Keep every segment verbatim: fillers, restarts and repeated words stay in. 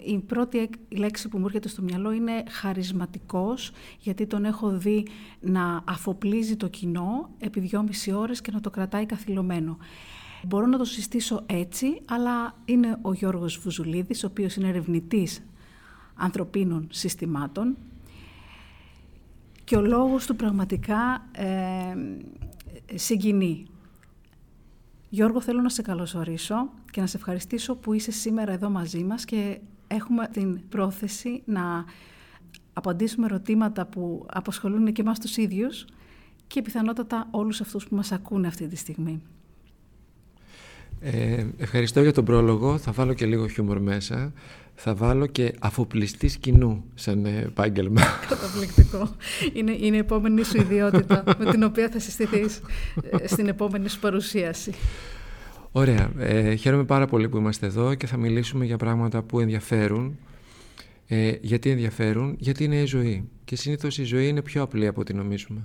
Η πρώτη λέξη που μου έρχεται στο μυαλό είναι χαρισματικός, γιατί τον έχω δει να αφοπλίζει το κοινό επί δυόμιση ώρες και να το κρατάει καθυλωμένο. Μπορώ να το συστήσω έτσι, αλλά είναι ο Γιώργος Βουζουλίδης, ο οποίος είναι ερευνητής ανθρωπίνων συστημάτων και ο λόγος του πραγματικά ε, συγκινεί. Γιώργο, θέλω να σε καλωσορίσω και να σε ευχαριστήσω που είσαι σήμερα εδώ μαζί μας και έχουμε την πρόθεση να απαντήσουμε ερωτήματα που απασχολούν και εμάς τους ίδιους και πιθανότατα όλους αυτούς που μας ακούνε αυτή τη στιγμή. Ε, ευχαριστώ για τον πρόλογο. Θα βάλω και λίγο χιούμορ μέσα. Θα βάλω και αφοπλιστής κοινού σαν επάγγελμα. Καταπληκτικό. Είναι, είναι η επόμενη σου ιδιότητα με την οποία θα συστηθείς στην επόμενη σου παρουσίαση. Ωραία. Ε, χαίρομαι πάρα πολύ που είμαστε εδώ και θα μιλήσουμε για πράγματα που ενδιαφέρουν. Ε, γιατί ενδιαφέρουν? Γιατί είναι η ζωή. Και συνήθως η ζωή είναι πιο απλή από ό,τι νομίζουμε.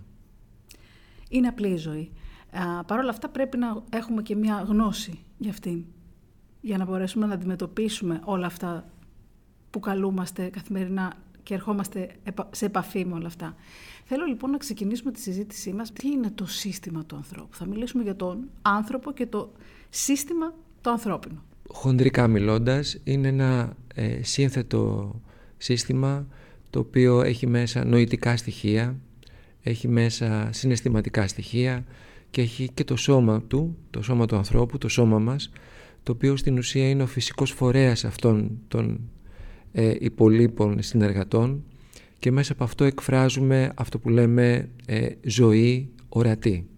Είναι απλή η ζωή. Παρ' όλα αυτά πρέπει να έχουμε και μια γνώση για αυτήν, για να μπορέσουμε να αντιμετωπίσουμε όλα αυτά που καλούμαστε καθημερινά και ερχόμαστε σε επαφή με όλα αυτά. Θέλω λοιπόν να ξεκινήσουμε τη συζήτησή μας. Τι είναι το σύστημα του ανθρώπου? Θα μιλήσουμε για τον άνθρωπο και το σύστημα το ανθρώπινο. Χοντρικά μιλώντας, είναι ένα ε, σύνθετο σύστημα το οποίο έχει μέσα νοητικά στοιχεία, έχει μέσα συναισθηματικά στοιχεία και έχει και το σώμα του, το σώμα του ανθρώπου, το σώμα μας, το οποίο στην ουσία είναι ο φυσικός φορέας αυτών των ε, υπολείπων συνεργατών και μέσα από αυτό εκφράζουμε αυτό που λέμε ε, ζωή ορατή.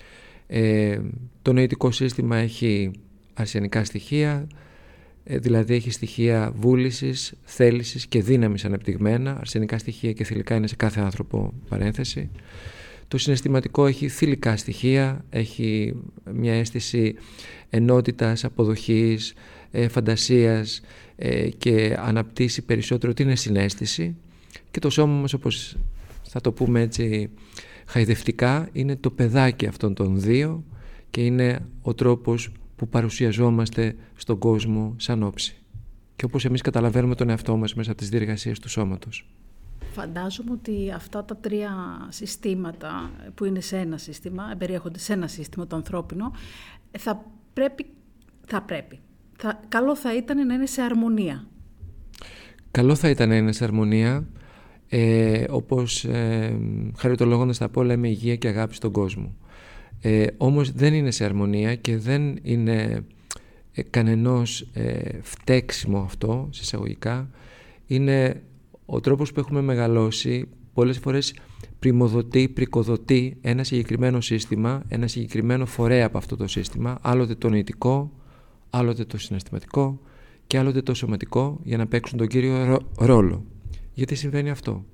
Ε, το νοητικό σύστημα έχει αρσενικά στοιχεία, ε, δηλαδή έχει στοιχεία βούλησης, θέλησης και δύναμης αναπτυγμένα. Αρσενικά στοιχεία και θηλυκά είναι σε κάθε άνθρωπο, παρένθεση. Το συναισθηματικό έχει θηλυκά στοιχεία, έχει μια αίσθηση ενότητας, αποδοχής, ε, φαντασίας ε, και αναπτύσσει περισσότερο την συναίσθηση. Και το σώμα μας, όπως θα το πούμε έτσι χαϊδευτικά, είναι το παιδάκι αυτών των δύο και είναι ο τρόπος που παρουσιαζόμαστε στον κόσμο σαν όψη. Και όπως εμείς καταλαβαίνουμε τον εαυτό μας μέσα από τις διεργασίες του σώματος. Φαντάζομαι ότι αυτά τα τρία συστήματα που είναι σε ένα σύστημα, περιέχονται σε ένα σύστημα το ανθρώπινο, θα πρέπει, θα πρέπει, θα, καλό θα ήταν να είναι σε αρμονία. Καλό θα ήταν να είναι σε αρμονία, ε, όπως ε, χαριτολογώντας τα πω λέμε υγεία και αγάπη στον κόσμο. Ε, όμως δεν είναι σε αρμονία και δεν είναι ε, κανενός ε, φταίξιμο αυτό, σε εισαγωγικά. Είναι ο τρόπος που έχουμε μεγαλώσει, πολλές φορές πριμοδοτεί, πρικοδοτεί ένα συγκεκριμένο σύστημα, ένα συγκεκριμένο φορέα από αυτό το σύστημα, άλλοτε το νοητικό, άλλοτε το συναισθηματικό και άλλοτε το σωματικό, για να παίξουν τον κύριο ρόλο. Γιατί συμβαίνει αυτό?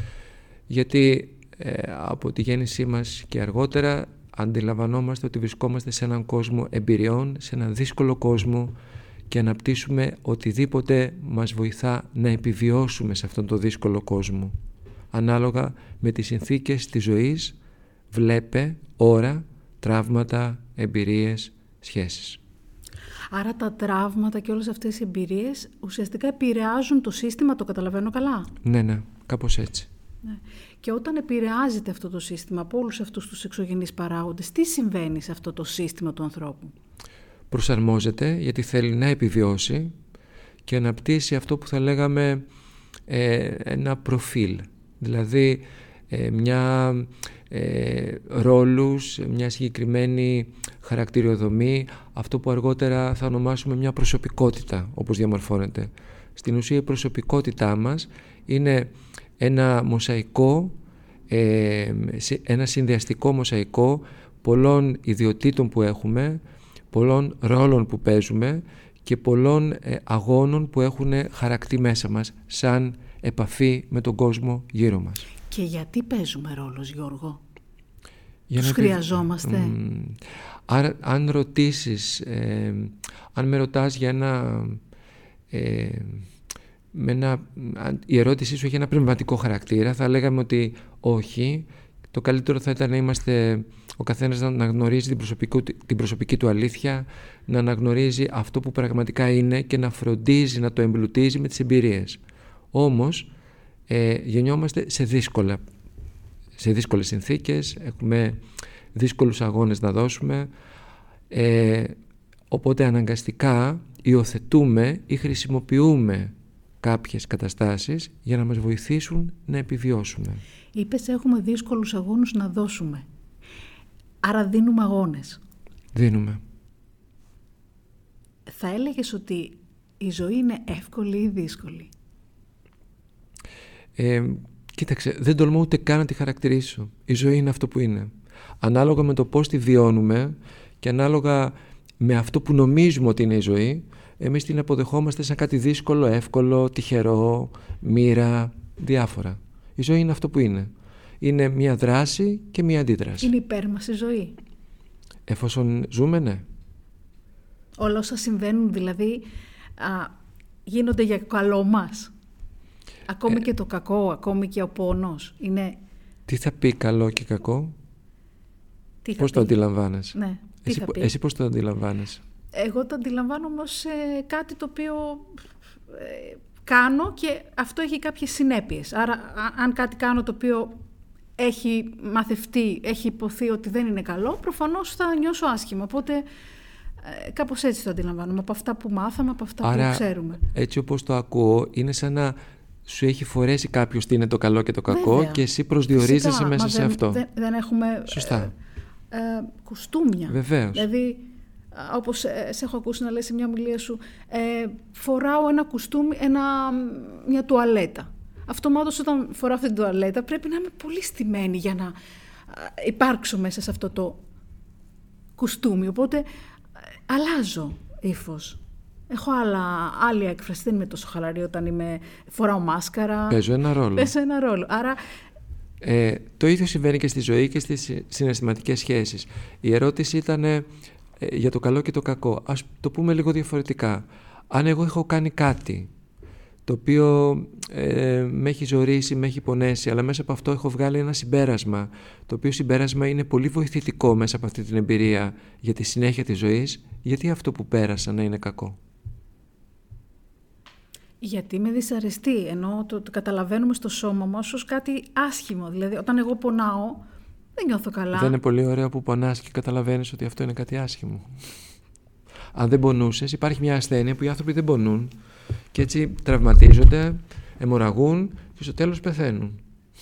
Γιατί ε, από τη γέννησή μας και αργότερα αντιλαμβανόμαστε ότι βρισκόμαστε σε έναν κόσμο εμπειριών, σε έναν δύσκολο κόσμο και αναπτύσσουμε οτιδήποτε μας βοηθά να επιβιώσουμε σε αυτόν τον δύσκολο κόσμο. Ανάλογα με τις συνθήκες της ζωής, βλέπε, ώρα, τραύματα, εμπειρίες, σχέσεις. Άρα τα τραύματα και όλες αυτές οι εμπειρίες ουσιαστικά επηρεάζουν το σύστημα, το καταλαβαίνω καλά? Ναι, ναι, κάπως έτσι. Ναι. Και όταν επηρεάζεται αυτό το σύστημα από όλους αυτούς τους εξωγενείς παράγοντες, τι συμβαίνει σε αυτό το σύστημα του ανθρώπου? Προσαρμόζεται γιατί θέλει να επιβιώσει και αναπτύσσει αυτό που θα λέγαμε ε, ένα προφίλ, δηλαδή ε, μια ε, ρόλους, μια συγκεκριμένη χαρακτηριοδομή, αυτό που αργότερα θα ονομάσουμε μια προσωπικότητα, όπως διαμορφώνεται. Στην ουσία η προσωπικότητά μας είναι ένα μοσαϊκό, ε, ένα συνδυαστικό μοσαϊκό πολλών ιδιωτήτων που έχουμε, πολλών ρόλων που παίζουμε και πολλών ε, αγώνων που έχουν χαρακτή μέσα μας σαν επαφή με τον κόσμο γύρω μας. Και γιατί παίζουμε ρόλος, Γιώργο? Για Τους να... χρειαζόμαστε? Mm. Άρα αν ρωτήσεις, ε, αν με ρωτάς για ένα, ε, με ένα... η ερώτησή σου έχει ένα πνευματικό χαρακτήρα, θα λέγαμε ότι όχι. Το καλύτερο θα ήταν να είμαστε ο καθένας να αναγνωρίζει την προσωπική, την προσωπική του αλήθεια, να αναγνωρίζει αυτό που πραγματικά είναι και να φροντίζει να το εμπλουτίζει με τις εμπειρίες. Όμως ε, γεννιόμαστε σε, δύσκολα, σε δύσκολες συνθήκες, έχουμε δύσκολους αγώνες να δώσουμε, ε, οπότε αναγκαστικά υιοθετούμε ή χρησιμοποιούμε κάποιες καταστάσεις για να μας βοηθήσουν να επιβιώσουμε. Είπες έχουμε δύσκολους αγώνους να δώσουμε. Άρα δίνουμε αγώνες. Δίνουμε. Θα έλεγες ότι η ζωή είναι εύκολη ή δύσκολη? Ε, κοίταξε, δεν τολμώ ούτε καν να τη χαρακτηρίσω. Η ζωή είναι αυτό που είναι. Ανάλογα με το πώς τη βιώνουμε και ανάλογα με αυτό που νομίζουμε ότι είναι η ζωή, εμείς την αποδεχόμαστε σαν κάτι δύσκολο, εύκολο, τυχερό, μοίρα, διάφορα. Η ζωή είναι αυτό που είναι. Είναι μια δράση και μια αντίδραση. Είναι υπέρ μας η ζωή. Εφόσον ζούμε, ναι. Όλα όσα συμβαίνουν δηλαδή α, γίνονται για καλό μας. Ακόμη ε, και το κακό, ακόμη και ο πόνος. Είναι... Τι θα πει καλό και κακό? Τι πώς πει? το αντιλαμβάνεσαι? Ναι. Τι εσύ, θα πει? εσύ πώς το αντιλαμβάνεσαι? Εγώ το αντιλαμβάνω όμως ε, κάτι το οποίο ε, κάνω και αυτό έχει κάποιες συνέπειες. Άρα αν κάτι κάνω το οποίο έχει μαθευτεί, έχει υποθεί ότι δεν είναι καλό, προφανώς θα νιώσω άσχημα. Οπότε ε, κάπως έτσι το αντιλαμβάνομαι, από αυτά που μάθαμε, από αυτά Άρα, που ξέρουμε. Έτσι όπως το ακούω, είναι σαν να σου έχει φορέσει κάποιος τι είναι το καλό και το κακό. Βέβαια. Και εσύ προσδιορίζεσαι Φυσικά, μέσα σε δεν, αυτό. Δεν, δεν έχουμε Σωστά. Ε, ε, κουστούμια. Βεβαίως. Δηλαδή, όπως ε, σε έχω ακούσει να λες σε μια ομιλία σου, ε, φοράω ένα κουστούμι, ένα, μια τουαλέτα. Αυτομάτως όταν φοράω αυτή την τουαλέτα πρέπει να είμαι πολύ στημένη για να υπάρξω μέσα σε αυτό το κουστούμι. Οπότε αλλάζω ύφος. Έχω άλλα, άλλη έκφραση, δεν είμαι τόσο χαλαρή όταν είμαι, φοράω μάσκαρα. Παίζω ένα ρόλο. Παίζω ένα ρόλο. Άρα, ε, το ίδιο συμβαίνει και στη ζωή και στις συναισθηματικές σχέσεις. Η ερώτηση ήταν ε, για το καλό και το κακό. Ας το πούμε λίγο διαφορετικά. Αν εγώ έχω κάνει κάτι το οποίο ε, με έχει ζωρίσει, με έχει πονέσει, αλλά μέσα από αυτό έχω βγάλει ένα συμπέρασμα, το οποίο συμπέρασμα είναι πολύ βοηθητικό μέσα από αυτή την εμπειρία για τη συνέχεια της ζωής, γιατί αυτό που πέρασα να είναι κακό? Γιατί με δυσαρεστεί, ενώ το, το καταλαβαίνουμε στο σώμα μας ως κάτι άσχημο. Δηλαδή όταν εγώ πονάω δεν νιώθω καλά. Δεν είναι πολύ ωραίο που πονάς και καταλαβαίνεις ότι αυτό είναι κάτι άσχημο? Αν δεν πονούσες, υπάρχει μια ασθένεια που οι άνθρωποι δεν πονούν και έτσι τραυματίζονται, αιμορραγούν και στο τέλος πεθαίνουν.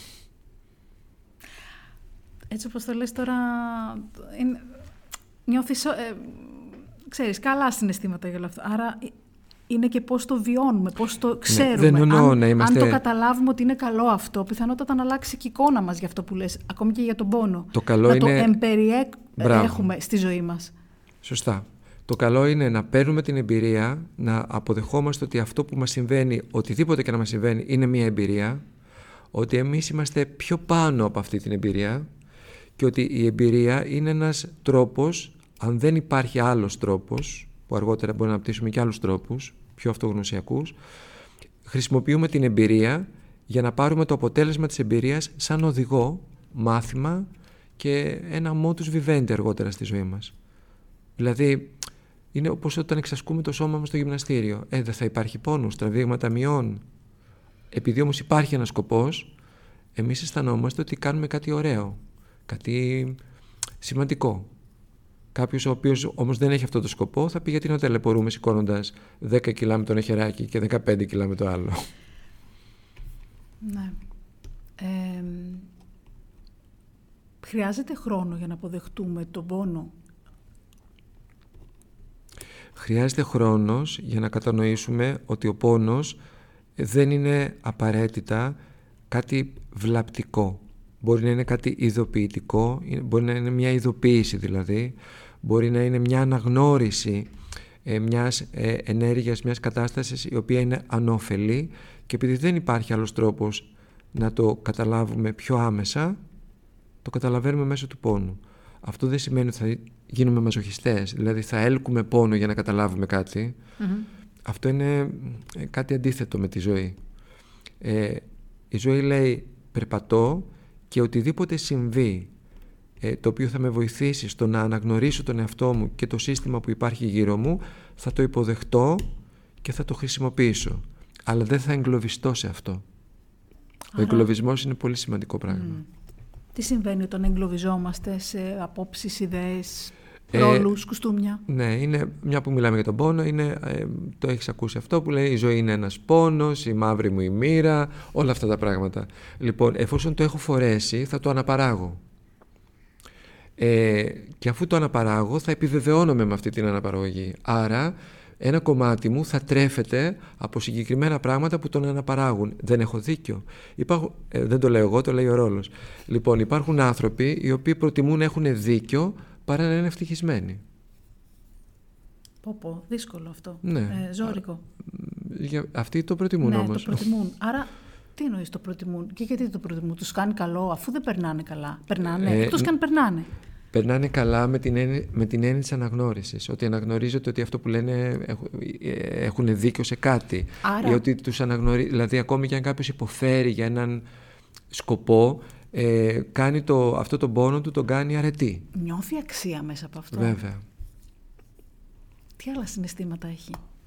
Έτσι όπως το λες τώρα, είναι, νιώθεις, ε, ξέρεις, καλά συναισθήματα για όλο αυτό. Άρα είναι και πώς το βιώνουμε, πώς το ξέρουμε. Ναι, δεν εννοώ αν, να είμαστε... αν το καταλάβουμε ότι είναι καλό αυτό, πιθανότατα να αλλάξει και η εικόνα μας για αυτό που λες, ακόμη και για τον πόνο. Το καλό να είναι... το εμπεριέχουμε στη ζωή μας. Σωστά. Το καλό είναι να παίρνουμε την εμπειρία, να αποδεχόμαστε ότι αυτό που μας συμβαίνει, οτιδήποτε και να μας συμβαίνει, είναι μια εμπειρία, ότι εμείς είμαστε πιο πάνω από αυτή την εμπειρία και ότι η εμπειρία είναι ένας τρόπος, αν δεν υπάρχει άλλος τρόπος, που αργότερα μπορούμε να αναπτύσσουμε και άλλους τρόπους, πιο αυτογνωσιακούς, χρησιμοποιούμε την εμπειρία για να πάρουμε το αποτέλεσμα της εμπειρίας σαν οδηγό, μάθημα και ένα modus vivendi αργότερα στη ζωή μας. Δηλαδή, είναι όπως όταν εξασκούμε το σώμα μας στο γυμναστήριο. Ε, δεν θα υπάρχει πόνος, τραβήγματα μειών. Επειδή όμως υπάρχει ένας σκοπός, εμείς αισθανόμαστε ότι κάνουμε κάτι ωραίο, κάτι σημαντικό. Κάποιος ο οποίος όμως δεν έχει αυτό το σκοπό θα πει γιατί να ταλαιπωρούμε σηκώνοντας δέκα κιλά με το ένα χεράκι και δεκαπέντε κιλά με το άλλο. Ναι. Ε, χρειάζεται χρόνο για να αποδεχτούμε τον πόνο. Χρειάζεται χρόνος για να κατανοήσουμε ότι ο πόνος δεν είναι απαραίτητα κάτι βλαπτικό. Μπορεί να είναι κάτι ειδοποιητικό, μπορεί να είναι μια ειδοποίηση δηλαδή, μπορεί να είναι μια αναγνώριση ε, μιας ε, ενέργειας, μιας κατάστασης η οποία είναι ανώφελη και επειδή δεν υπάρχει άλλος τρόπος να το καταλάβουμε πιο άμεσα, το καταλαβαίνουμε μέσω του πόνου. Αυτό δεν σημαίνει ότι θα γίνουμε μαζοχιστές, δηλαδή θα έλκουμε πόνο για να καταλάβουμε κάτι. Mm-hmm. Αυτό είναι κάτι αντίθετο με τη ζωή. Ε, η ζωή λέει περπατώ και οτιδήποτε συμβεί ε, το οποίο θα με βοηθήσει στο να αναγνωρίσω τον εαυτό μου και το σύστημα που υπάρχει γύρω μου, θα το υποδεχτώ και θα το χρησιμοποιήσω. Αλλά δεν θα εγκλωβιστώ σε αυτό. Άρα... Ο εγκλωβισμός είναι πολύ σημαντικό πράγμα. Mm. Τι συμβαίνει όταν εγκλωβιζόμαστε σε απόψεις, ιδέες, ρόλους, ε, κουστούμια? Ναι, είναι, μια που μιλάμε για τον πόνο, είναι, ε, το έχεις ακούσει αυτό που λέει η ζωή είναι ένας πόνος, η μαύρη μου η μοίρα, όλα αυτά τα πράγματα. Λοιπόν, εφόσον το έχω φορέσει θα το αναπαράγω. Ε, και αφού το αναπαράγω θα επιβεβαιώνομαι με αυτή την αναπαραγωγή. Άρα ένα κομμάτι μου θα τρέφεται από συγκεκριμένα πράγματα που τον αναπαράγουν. Δεν έχω δίκιο. Υπάρχουν, ε, δεν το λέω εγώ, το λέει ο ρόλος. Λοιπόν, υπάρχουν άνθρωποι οι οποίοι προτιμούν να έχουν δίκιο παρά να είναι ευτυχισμένοι. Πω πω, δύσκολο αυτό. Ναι. Ε, ζώρικο. Για, αυτοί το προτιμούν ναι, όμως. Το προτιμούν. Άρα, τι εννοείς το προτιμούν? Και γιατί το προτιμούν? Τους κάνει καλό αφού δεν περνάνε καλά? Περνάνε, ε, εκτός και αν περνάνε. Περνάνε καλά με την έννοια, με την έννοια της αναγνώρισης. Ότι αναγνωρίζεται ότι αυτό που λένε έχουν δίκιο σε κάτι. Άρα... Ή ότι τους αναγνωρίζει, δηλαδή ακόμη και αν κάποιος υποφέρει για έναν σκοπό, ε, κάνει το, αυτό τον πόνο του τον κάνει αρετή. Νιώθει αξία μέσα από αυτό. Βέβαια. Τι άλλα συναισθήματα έχει?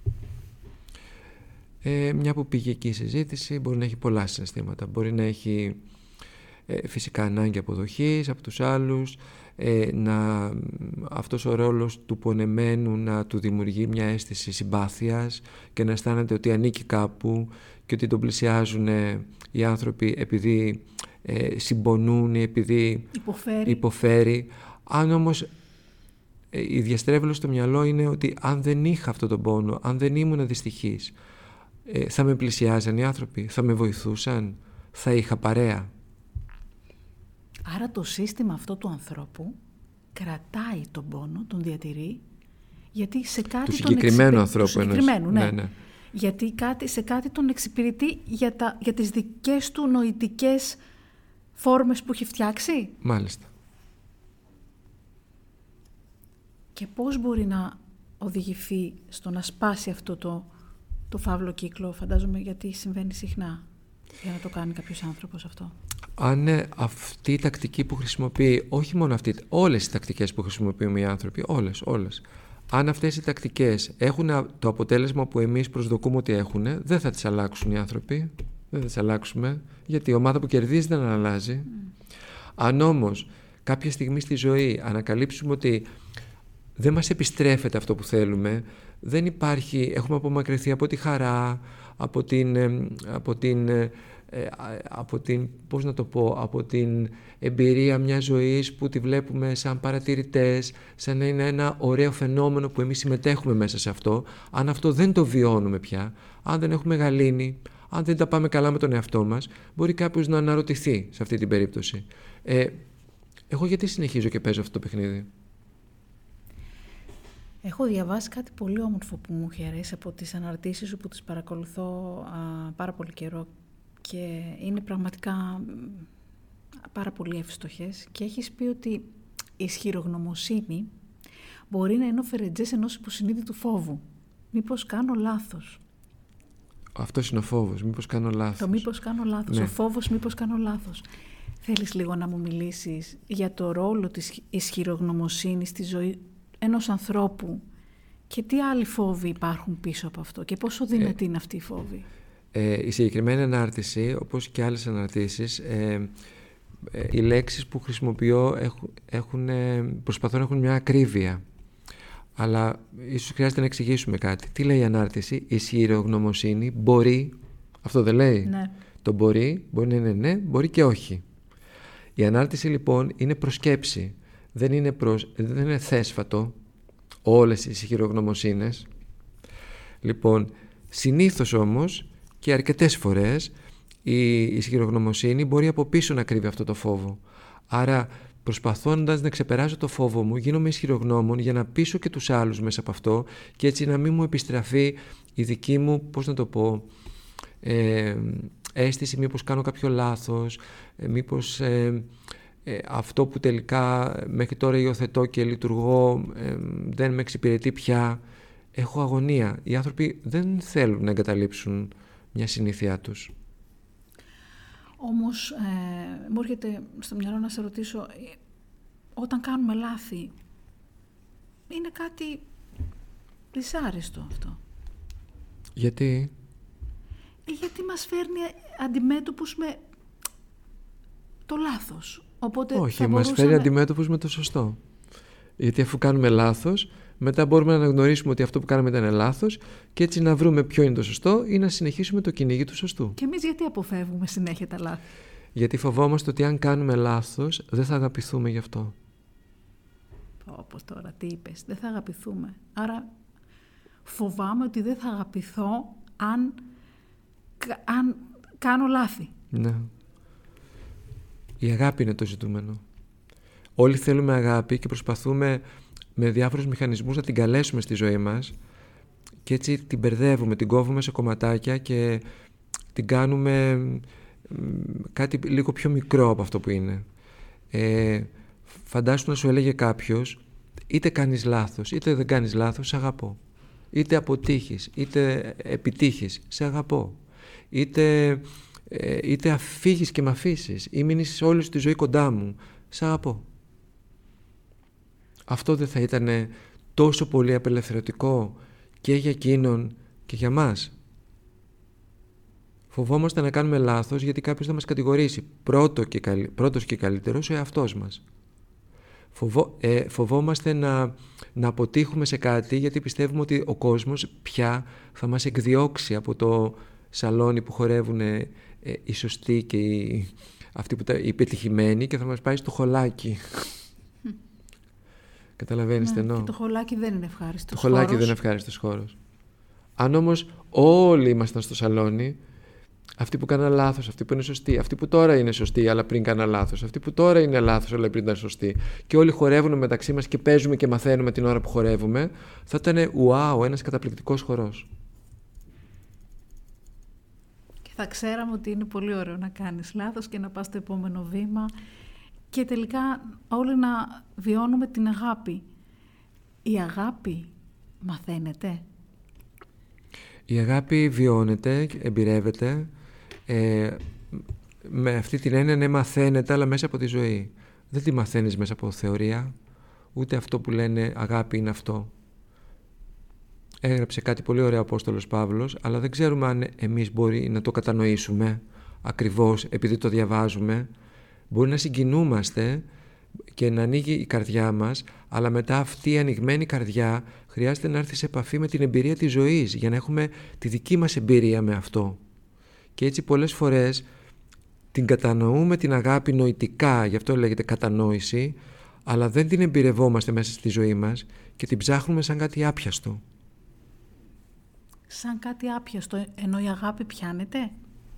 Ε, μια που πήγε εκεί η συζήτηση, μπορεί να έχει πολλά συναισθήματα. Μπορεί να έχει ε, φυσικά ανάγκη αποδοχής από τους άλλους, ε, να, αυτός ο ρόλος του πονεμένου να του δημιουργεί μια αίσθηση συμπάθειας και να αισθάνεται ότι ανήκει κάπου και ότι τον πλησιάζουν οι άνθρωποι επειδή ε, συμπονούν ή επειδή υποφέρει. υποφέρει. Αν όμως ε, η διαστρέβλωση στο μυαλό είναι ότι αν δεν είχα αυτό τον πόνο, αν δεν ήμουν δυστυχής, ε, θα με πλησιάζαν οι άνθρωποι, θα με βοηθούσαν, θα είχα παρέα. Άρα το σύστημα αυτό του ανθρώπου κρατάει τον πόνο, τον διατηρεί, γιατί σε κάτι του τον συγκεκριμένου εξυπηρετεί. ανθρώπου. Του συγκεκριμένου, ναι. ναι, ναι. Γιατί κάτι, σε κάτι τον εξυπηρετεί για, τα, για τις δικές του νοητικές φόρμες που έχει φτιάξει. Μάλιστα. Και πώς μπορεί να οδηγηθεί στο να σπάσει αυτό το, το φαύλο κύκλο? Φαντάζομαι γιατί συμβαίνει συχνά για να το κάνει κάποιος άνθρωπος αυτό. Αν αυτή η τακτική που χρησιμοποιεί, όχι μόνο αυτή, όλες οι τακτικές που χρησιμοποιούμε οι άνθρωποι, όλες, όλες, αν αυτές οι τακτικές έχουν το αποτέλεσμα που εμείς προσδοκούμε ότι έχουν, δεν θα τις αλλάξουν οι άνθρωποι, δεν θα τις αλλάξουμε, γιατί η ομάδα που κερδίζει δεν αλλάζει. Mm. Αν όμως κάποια στιγμή στη ζωή ανακαλύψουμε ότι δεν μας επιστρέφεται αυτό που θέλουμε, δεν υπάρχει, έχουμε απομακρυνθεί από τη χαρά, από την, από την από την, πώς να το πω, από την εμπειρία μιας ζωής που τη βλέπουμε σαν παρατηρητές, σαν να είναι ένα ωραίο φαινόμενο που εμείς συμμετέχουμε μέσα σε αυτό. Αν αυτό δεν το βιώνουμε πια, αν δεν έχουμε γαλήνη, αν δεν τα πάμε καλά με τον εαυτό μας, μπορεί κάποιος να αναρωτηθεί σε αυτή την περίπτωση. Ε, εγώ γιατί συνεχίζω και παίζω αυτό το παιχνίδι? Έχω διαβάσει κάτι πολύ όμορφο που μου είχε αρέσει από τις αναρτήσεις σου που τις παρακολουθώ α, πάρα πολύ καιρό και είναι πραγματικά πάρα πολύ εύστοχες, και έχεις πει ότι η ισχυρογνωμοσύνη μπορεί να είναι ο φερετζές ενός υποσυνείδητου φόβου. Μήπως κάνω λάθος? Αυτός είναι ο φόβος, μήπως κάνω λάθος. Το μήπως κάνω λάθος, ναι. Ο φόβος μήπως κάνω λάθος. Θέλεις λίγο να μου μιλήσεις για το ρόλο της ισχυρογνωμοσύνης στη ζωή ενός ανθρώπου και τι άλλοι φόβοι υπάρχουν πίσω από αυτό και πόσο δυνατή ε... είναι αυτή η φόβη? Ε, η συγκεκριμένη ανάρτηση, όπως και άλλες αναρτήσεις, ε, ε, οι λέξεις που χρησιμοποιώ έχουν, έχουν, προσπαθώ να έχουν μια ακρίβεια. Αλλά ίσως χρειάζεται να εξηγήσουμε κάτι. Τι λέει η ανάρτηση? Η ισχυρογνωμοσύνη μπορεί, αυτό δεν λέει? Ναι. Το μπορεί, μπορεί να είναι ναι, μπορεί και όχι. Η ανάρτηση λοιπόν είναι προσκέψη. Δεν είναι, προς, δεν είναι θέσφατο όλες οι ισχυρογνωμοσύνες. Λοιπόν, συνήθως όμως και αρκετές φορές η ισχυρογνωμοσύνη μπορεί από πίσω να κρύβει αυτό το φόβο. Άρα προσπαθώντας να ξεπεράσω το φόβο μου, γίνομαι ισχυρογνώμων για να πείσω και τους άλλους μέσα από αυτό και έτσι να μην μου επιστραφεί η δική μου, πώς να το πω, ε, αίσθηση μήπως κάνω κάποιο λάθος, ε, μήπως ε, ε, αυτό που τελικά μέχρι τώρα υιοθετώ και λειτουργώ ε, δεν με εξυπηρετεί πια. Έχω αγωνία. Οι άνθρωποι δεν θέλουν να εγκαταλείψουν μια συνήθειά τους. Όμως ε, μου έρχεται στο μυαλό να σε ρωτήσω, ε, όταν κάνουμε λάθη, είναι κάτι δυσάρεστο αυτό. Γιατί? Ε, γιατί μας φέρνει αντιμέτωπους με το λάθος. Οπότε Όχι, θα μας μπορούσαμε... φέρνει αντιμέτωπους με το σωστό. Γιατί αφού κάνουμε λάθος, μετά μπορούμε να αναγνωρίσουμε ότι αυτό που κάναμε ήταν λάθος και έτσι να βρούμε ποιο είναι το σωστό ή να συνεχίσουμε το κυνήγι του σωστού. Και εμείς γιατί αποφεύγουμε συνέχεια τα λάθη? Γιατί φοβόμαστε ότι αν κάνουμε λάθος δεν θα αγαπηθούμε γι' αυτό. Όπως τώρα, τι είπες, δεν θα αγαπηθούμε. Άρα φοβάμαι ότι δεν θα αγαπηθώ αν, αν κάνω λάθη. Ναι. Η αγάπη είναι το ζητούμενο. Όλοι θέλουμε αγάπη και προσπαθούμε με διάφορους μηχανισμούς να την καλέσουμε στη ζωή μας και έτσι την μπερδεύουμε, την κόβουμε σε κομματάκια και την κάνουμε κάτι λίγο πιο μικρό από αυτό που είναι. Ε, φαντάσου να σου έλεγε κάποιος, είτε κάνεις λάθος είτε δεν κάνεις λάθος, σε αγαπώ. Είτε αποτύχεις είτε επιτύχεις, σε αγαπώ. Είτε, ε, είτε αφήγεις και μ' αφήσεις ή μείνεις όλη τη ζωή κοντά μου, σε αγαπώ. Αυτό δεν θα ήταν τόσο πολύ απελευθερωτικό και για εκείνον και για μας? Φοβόμαστε να κάνουμε λάθος γιατί κάποιος θα μας κατηγορήσει. Πρώτο και καλύ... Πρώτος και καλύτερος ο εαυτός μας. Φοβό... Ε, φοβόμαστε να... να αποτύχουμε σε κάτι γιατί πιστεύουμε ότι ο κόσμος πια θα μας εκδιώξει από το σαλόνι που χορεύουν ε, ε, οι σωστοί και οι... αυτοί που τα... οι πετυχημένοι και θα μας πάει στο χολάκι. Καταλαβαίνεις τι εννοώ? Και το χολάκι δεν είναι ευχάριστος Το χολάκι χώρος. δεν είναι ευχάριστος χώρος. Αν όμως όλοι ήμασταν στο σαλόνι, αυτοί που κάναν λάθος, αυτοί που είναι σωστοί, αυτοί που τώρα είναι σωστοί αλλά πριν κάναν λάθος, αυτοί που τώρα είναι λάθος αλλά πριν ήταν σωστοί, και όλοι χορεύουν μεταξύ μας και παίζουμε και μαθαίνουμε την ώρα που χορεύουμε, θα ήταν wow, ένας καταπληκτικός χορός. Και θα ξέραμε ότι είναι πολύ ωραίο να κάνεις λάθος και να πας στο επόμενο βήμα και τελικά όλοι να βιώνουμε την αγάπη. Η αγάπη μαθαίνεται? Η αγάπη βιώνεται, εμπειρεύεται, ε, με αυτή την έννοια ναι, μαθαίνεται, αλλά μέσα από τη ζωή. Δεν τη μαθαίνεις μέσα από θεωρία, ούτε αυτό που λένε αγάπη είναι αυτό. Έγραψε κάτι πολύ ωραίο ο Απόστολος Παύλος, αλλά δεν ξέρουμε αν εμείς μπορεί να το κατανοήσουμε ακριβώς επειδή το διαβάζουμε. Μπορεί να συγκινούμαστε και να ανοίγει η καρδιά μας, αλλά μετά αυτή η ανοιγμένη καρδιά χρειάζεται να έρθει σε επαφή με την εμπειρία της ζωής για να έχουμε τη δική μας εμπειρία με αυτό. Και έτσι πολλές φορές την κατανοούμε την αγάπη νοητικά, γι' αυτό λέγεται κατανόηση, αλλά δεν την εμπειρευόμαστε μέσα στη ζωή μας και την ψάχνουμε σαν κάτι άπιαστο. Σαν κάτι άπιαστο, ενώ η αγάπη πιάνεται?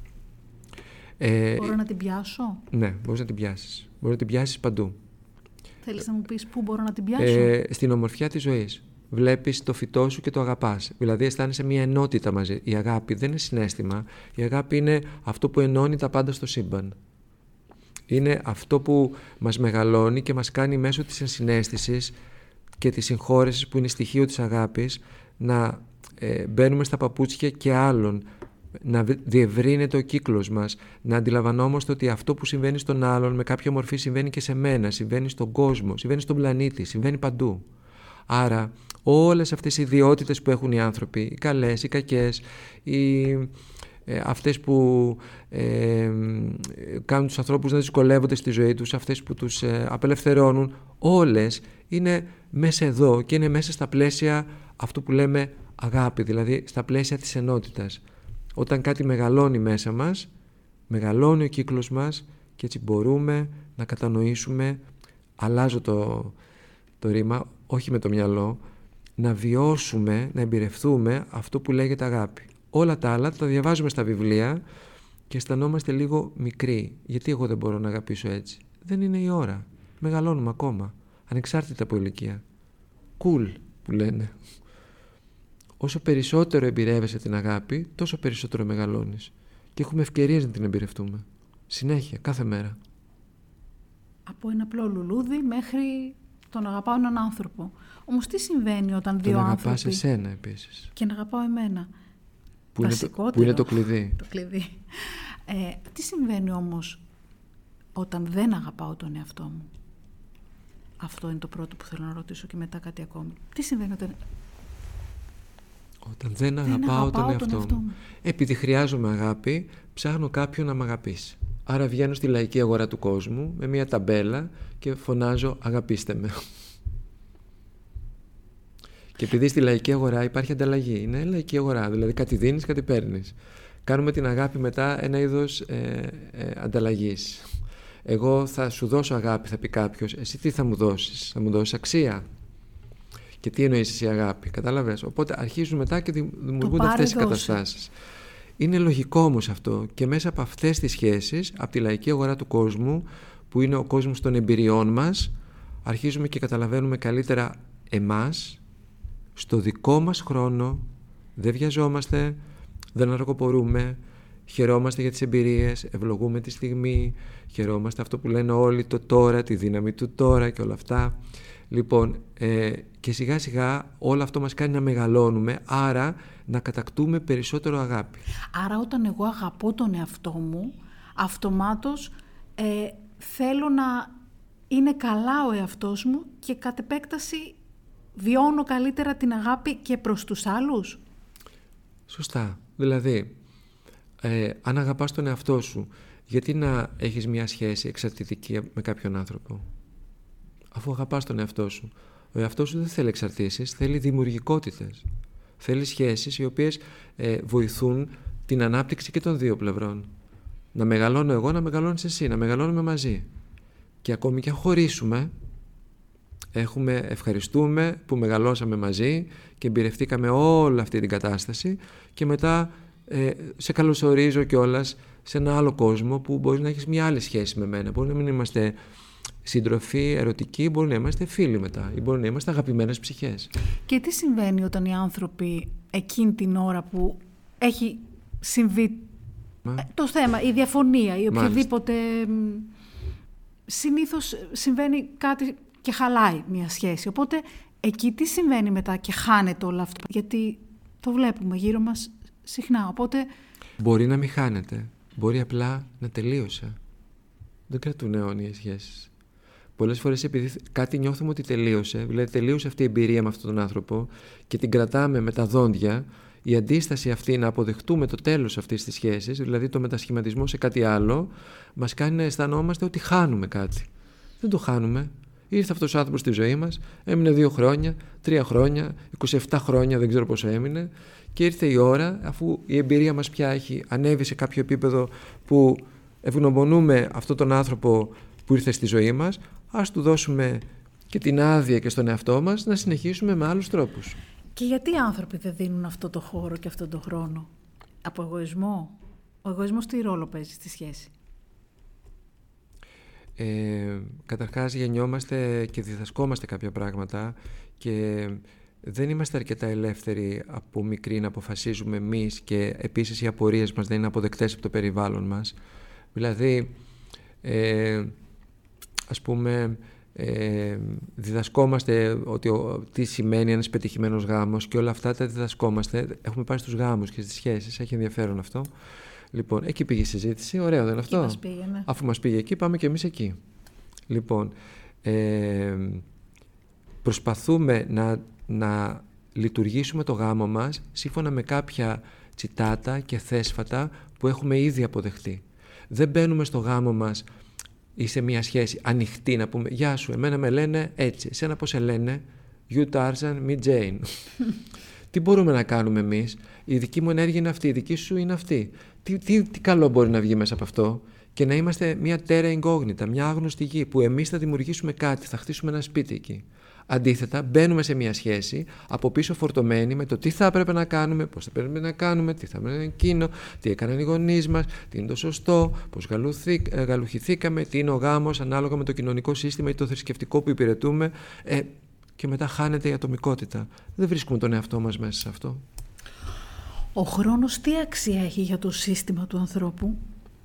Ε, Μπορώ να την πιάσω? Ναι, μπορείς να την πιάσεις. Μπορείς να την πιάσεις παντού. Θέλεις να μου πεις πού μπορώ να την πιάσω? Ε, στην ομορφιά της ζωής. Βλέπεις το φυτό σου και το αγαπάς. Δηλαδή αισθάνεσαι μια ενότητα μαζί. Η αγάπη δεν είναι συναίσθημα. Η αγάπη είναι αυτό που ενώνει τα πάντα στο σύμπαν. Είναι αυτό που μας μεγαλώνει και μας κάνει μέσω της ενσυναίσθησης και της συγχώρεσης που είναι στοιχείο της αγάπης να ε, μπαίνουμε στα παπούτσια και άλλων, να διευρύνεται ο κύκλος μας, να αντιλαμβανόμαστε ότι αυτό που συμβαίνει στον άλλον με κάποια μορφή συμβαίνει και σε μένα, συμβαίνει στον κόσμο, συμβαίνει στον πλανήτη, συμβαίνει παντού. Άρα όλες αυτές οι ιδιότητες που έχουν οι άνθρωποι, οι καλές, οι κακές, οι, ε, αυτές που ε, κάνουν τους ανθρώπους να δυσκολεύονται στη ζωή τους, αυτές που τους ε, απελευθερώνουν, όλες είναι μέσα εδώ και είναι μέσα στα πλαίσια αυτού που λέμε αγάπη, δηλαδή στα πλαίσια της ενότητας. Όταν κάτι μεγαλώνει μέσα μας, μεγαλώνει ο κύκλος μας και έτσι μπορούμε να κατανοήσουμε, αλλάζω το, το ρήμα, όχι με το μυαλό, να βιώσουμε, να εμπειρευτούμε αυτό που λέγεται αγάπη. Όλα τα άλλα τα διαβάζουμε στα βιβλία και αισθανόμαστε λίγο μικροί. Γιατί εγώ δεν μπορώ να αγαπήσω έτσι? Δεν είναι η ώρα. Μεγαλώνουμε ακόμα, ανεξάρτητα από ηλικία. Cool που λένε. Όσο περισσότερο εμπειρεύεσαι την αγάπη, τόσο περισσότερο μεγαλώνεις. Και έχουμε ευκαιρίες να την εμπειρευτούμε. Συνέχεια, κάθε μέρα. Από ένα απλό λουλούδι μέχρι τον αγαπάω έναν άνθρωπο. Όμως τι συμβαίνει όταν δύο τον άνθρωποι... Τον αγαπάς εσένα επίσης. Και να αγαπάω εμένα. Που είναι, το, που είναι το κλειδί. Το κλειδί. Ε, τι συμβαίνει όμως όταν δεν αγαπάω τον εαυτό μου? Αυτό είναι το πρώτο που θέλω να ρωτήσω και μετά κάτι ακόμη. Τι συμβαίνει όταν... Όταν δεν, δεν αγαπάω, αγαπάω τον, εαυτό, τον εαυτό μου. μου. Επειδή χρειάζομαι αγάπη, ψάχνω κάποιον να μ' αγαπήσει. Άρα βγαίνω στη λαϊκή αγορά του κόσμου με μια ταμπέλα και φωνάζω αγαπήστε με. Και επειδή στη λαϊκή αγορά υπάρχει ανταλλαγή, είναι λαϊκή αγορά, δηλαδή κάτι δίνεις, κάτι παίρνεις. Κάνουμε την αγάπη μετά ένα είδος ε, ε, ανταλλαγής. Εγώ θα σου δώσω αγάπη, θα πει κάποιος, εσύ τι θα μου δώσεις? Θα μου δώσεις αξία? Και τι εννοείς εσύ αγάπη? Κατάλαβες? Οπότε αρχίζουν μετά και δημιουργούνται αυτές οι καταστάσεις. Είναι λογικό όμως αυτό, και μέσα από αυτές τις σχέσεις, από τη λαϊκή αγορά του κόσμου, που είναι ο κόσμος των εμπειριών μας, αρχίζουμε και καταλαβαίνουμε καλύτερα εμάς, στο δικό μας χρόνο. Δεν βιαζόμαστε, δεν αργοπορούμε, χαιρόμαστε για τις εμπειρίες, ευλογούμε τη στιγμή, χαιρόμαστε αυτό που λένε όλοι, το τώρα, τη δύναμη του τώρα και όλα αυτά. Λοιπόν, ε, και σιγά σιγά όλο αυτό μας κάνει να μεγαλώνουμε, άρα να κατακτούμε περισσότερο αγάπη. Άρα όταν εγώ αγαπώ τον εαυτό μου, αυτομάτως ε, θέλω να είναι καλά ο εαυτός μου και κατ' επέκταση βιώνω καλύτερα την αγάπη και προς τους άλλους. Σωστά. Δηλαδή, ε, αν αγαπάς τον εαυτό σου, γιατί να έχεις μια σχέση εξαρτητική με κάποιον άνθρωπο? Αφού αγαπάς τον εαυτό σου. Ο εαυτός σου δεν θέλει εξαρτήσεις, θέλει δημιουργικότητες. Θέλει σχέσεις οι οποίες ε, βοηθούν την ανάπτυξη και των δύο πλευρών. Να μεγαλώνω εγώ, να μεγαλώνεις εσύ, να μεγαλώνουμε μαζί. Και ακόμη και αν χωρίσουμε, έχουμε, ευχαριστούμε που μεγαλώσαμε μαζί και εμπειρευτήκαμε όλη αυτή την κατάσταση, και μετά ε, σε καλωσορίζω κιόλας σε ένα άλλο κόσμο που μπορεί να έχεις μια άλλη σχέση με μένα. Μπορεί να μην είμαστε σύντροφοι, ερωτικοί, μπορεί να είμαστε φίλοι μετά, ή μπορεί να είμαστε αγαπημένες ψυχές. Και τι συμβαίνει όταν οι άνθρωποι εκείνη την ώρα που έχει συμβεί Μα... το θέμα, η διαφωνία ή οποιοδήποτε... Μάλιστα. Συνήθως συμβαίνει κάτι και χαλάει μια σχέση. Οπότε εκεί τι συμβαίνει μετά και χάνεται όλο αυτό? Γιατί το βλέπουμε γύρω μας συχνά. Οπότε... Μπορεί να μην χάνεται. Μπορεί απλά να τελείωσε. Δεν κρατούν αιώνιες σχέσεις. Πολλές φορές επειδή κάτι νιώθουμε ότι τελείωσε, δηλαδή τελείωσε αυτή η εμπειρία με αυτόν τον άνθρωπο και την κρατάμε με τα δόντια, η αντίσταση αυτή να αποδεχτούμε το τέλος αυτής της σχέσης, δηλαδή το μετασχηματισμό σε κάτι άλλο, μας κάνει να αισθανόμαστε ότι χάνουμε κάτι. Δεν το χάνουμε. Ήρθε αυτός ο άνθρωπος στη ζωή μας, έμεινε δύο χρόνια, τρία χρόνια, είκοσι επτά χρόνια, δεν ξέρω πόσο έμεινε, και ήρθε η ώρα, αφού η εμπειρία μας πια έχει ανέβει σε κάποιο επίπεδο που ευγνωμονούμε αυτόν τον άνθρωπο που ήρθε στη ζωή μας, ας του δώσουμε και την άδεια και στον εαυτό μας να συνεχίσουμε με άλλους τρόπους. Και γιατί οι άνθρωποι δεν δίνουν αυτό το χώρο και αυτό το χρόνο? Από εγωισμό? Ο εγωισμός τι ρόλο παίζει στη σχέση? Ε, καταρχάς γεννιόμαστε και διδασκόμαστε κάποια πράγματα και δεν είμαστε αρκετά ελεύθεροι από μικροί να αποφασίζουμε εμείς, και επίσης οι απορίες μας δεν είναι αποδεκτές από το περιβάλλον μας. Δηλαδή, ε, ας πούμε, ε, διδασκόμαστε ότι ο, τι σημαίνει ένας πετυχημένος γάμος, και όλα αυτά τα διδασκόμαστε. Έχουμε πάει στους γάμους και στις σχέσεις, έχει ενδιαφέρον αυτό. Λοιπόν, εκεί πήγε η συζήτηση, ωραίο δεν είναι αυτό? Μας πήγε, ναι. Αφού μας πήγε εκεί, πάμε και εμείς εκεί. Λοιπόν, ε, προσπαθούμε να, να λειτουργήσουμε το γάμο μας σύμφωνα με κάποια τσιτάτα και θέσφατα που έχουμε ήδη αποδεχτεί. Δεν μπαίνουμε στο γάμο μας ή σε μια σχέση ανοιχτή να πούμε «Γεια σου, εμένα με λένε έτσι, εσένα πώς σε λένε, you Tarzan, me Jane». Τι μπορούμε να κάνουμε εμείς? Η δική μου ενέργεια είναι αυτή, η δική σου είναι αυτή. Τι, τι, τι καλό μπορεί να βγει μέσα από αυτό? Και να είμαστε μια terra incognita, μια άγνωστη γη, που εμείς θα δημιουργήσουμε κάτι, θα χτίσουμε ένα σπίτι εκεί. Αντίθετα, μπαίνουμε σε μια σχέση από πίσω φορτωμένοι με το τι θα έπρεπε να κάνουμε, πώς θα πρέπει να κάνουμε, τι θα έπρεπε να εκείνο, τι έκαναν οι γονείς μας, τι είναι το σωστό, πώς γαλουθή, γαλουχηθήκαμε, τι είναι ο γάμος ανάλογα με το κοινωνικό σύστημα ή το θρησκευτικό που υπηρετούμε. Ε, και μετά χάνεται η ατομικότητα. Δεν βρίσκουμε τον εαυτό μας μέσα σε αυτό. Ο χρόνος τι αξία έχει για το σύστημα του ανθρώπου?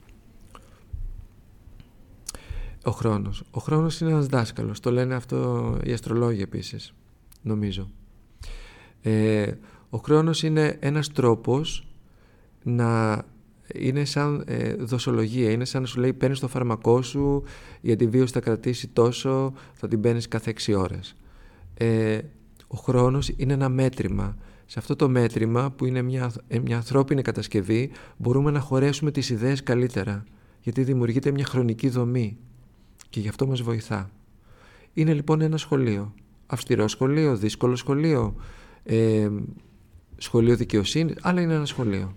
Ο χρόνος. Ο χρόνος είναι ένας δάσκαλος. Το λένε αυτό οι αστρολόγοι επίσης, νομίζω. Ε, ο χρόνος είναι ένας τρόπος να είναι σαν ε, δοσολογία, είναι σαν να σου λέει παίρνεις το φάρμακό σου, η αντιβίωση θα κρατήσει τόσο, θα την παίρνεις κάθε έξι ώρες. Ε, ο χρόνος είναι ένα μέτρημα. Σε αυτό το μέτρημα που είναι μια, μια ανθρώπινη κατασκευή μπορούμε να χωρέσουμε τις ιδέες καλύτερα, γιατί δημιουργείται μια χρονική δομή και γι' αυτό μας βοηθά. Είναι λοιπόν ένα σχολείο, αυστηρό σχολείο, δύσκολο σχολείο, ε, σχολείο δικαιοσύνης, αλλά είναι ένα σχολείο.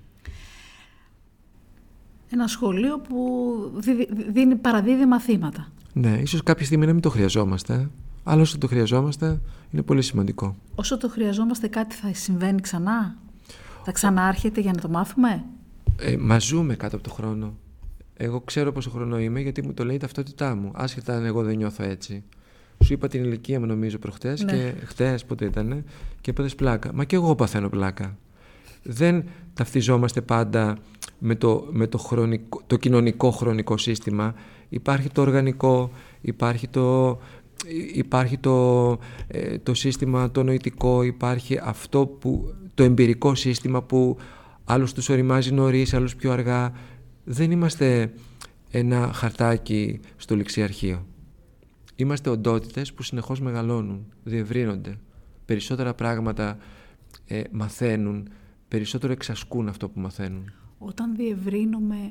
Ένα σχολείο που δίνει, παραδίδει μαθήματα. Ναι, ίσως κάποια στιγμή να μην το χρειαζόμαστε, αλλά όσο το χρειαζόμαστε είναι πολύ σημαντικό. Όσο το χρειαζόμαστε κάτι θα συμβαίνει ξανά, θα ξανάρχεται για να το μάθουμε. Ε, μα ζούμε κάτω από το χρόνο. Εγώ ξέρω πόσο χρόνο είμαι γιατί μου το λέει η ταυτότητά μου, άσχετα αν εγώ δεν νιώθω έτσι. Σου είπα την ηλικία μου νομίζω προχτές, ναι. Και χτες πότε ήτανε και είπατε πλάκα. Μα και εγώ παθαίνω πλάκα. Δεν ταυτιζόμαστε πάντα με το, με το, χρονικό, το κοινωνικό χρονικό σύστημα. Υπάρχει το οργανικό, υπάρχει το, υπάρχει το, ε, το σύστημα το νοητικό, υπάρχει αυτό που, το εμπειρικό σύστημα που άλλους τους οριμάζει νωρίς, άλλους πιο αργά. Δεν είμαστε ένα χαρτάκι στο ληξιαρχείο. Είμαστε οντότητες που συνεχώς μεγαλώνουν, διευρύνονται. Περισσότερα πράγματα ε, μαθαίνουν, περισσότερο εξασκούν αυτό που μαθαίνουν. Όταν διευρύνομαι,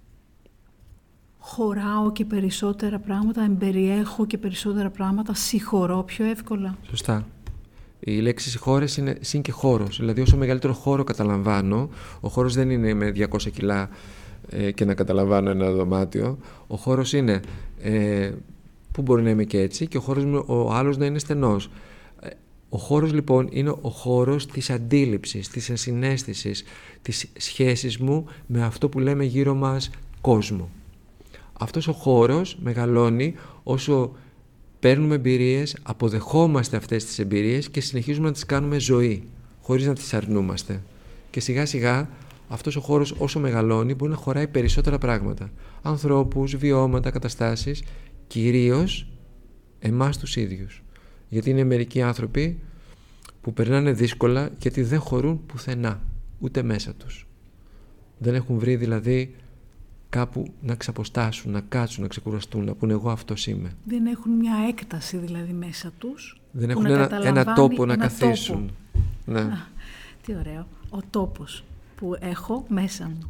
χωράω και περισσότερα πράγματα, εμπεριέχω και περισσότερα πράγματα, συγχωρώ πιο εύκολα. Σωστά. Η λέξη συγχώρεση είναι συν και χώρος. Δηλαδή όσο μεγαλύτερο χώρο καταλαμβάνω, ο χώρος δεν είναι με διακόσια κιλά ε, και να καταλαμβάνω ένα δωμάτιο. Ο χώρος είναι... Ε, που μπορεί να είμαι και έτσι και ο χώρος μου, ο άλλος να είναι στενός. Ο χώρος λοιπόν είναι ο χώρος της αντίληψης, της ενσυναίσθησης, της σχέσης μου με αυτό που λέμε γύρω μας κόσμο. Αυτός ο χώρος μεγαλώνει όσο παίρνουμε εμπειρίες, αποδεχόμαστε αυτές τις εμπειρίες και συνεχίζουμε να τις κάνουμε ζωή, χωρίς να τις αρνούμαστε. Και σιγά σιγά αυτός ο χώρος όσο μεγαλώνει μπορεί να χωράει περισσότερα πράγματα. Ανθρώπους, βιώματα, καταστάσεις, κυρίως εμάς τους ίδιους. Γιατί είναι μερικοί άνθρωποι που περνάνε δύσκολα γιατί δεν χωρούν πουθενά, ούτε μέσα τους. Δεν έχουν βρει δηλαδή κάπου να ξαποστάσουν, να κάτσουν, να ξεκουραστούν, να πούνε εγώ αυτός είμαι. Δεν έχουν μια έκταση δηλαδή μέσα τους. Δεν έχουν ένα, ένα τόπο να ένα καθίσουν. Τόπο. Ναι. Α, τι ωραίο. Ο τόπος που έχω μέσα μου.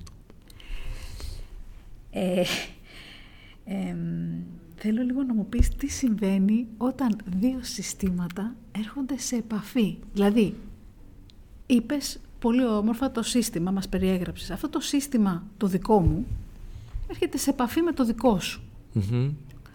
Ε, ε, θέλω λίγο να μου πεις τι συμβαίνει όταν δύο συστήματα έρχονται σε επαφή. Δηλαδή, είπες πολύ όμορφα το σύστημα, μας περιέγραψες. Αυτό το σύστημα το δικό μου έρχεται σε επαφή με το δικό σου. Mm-hmm.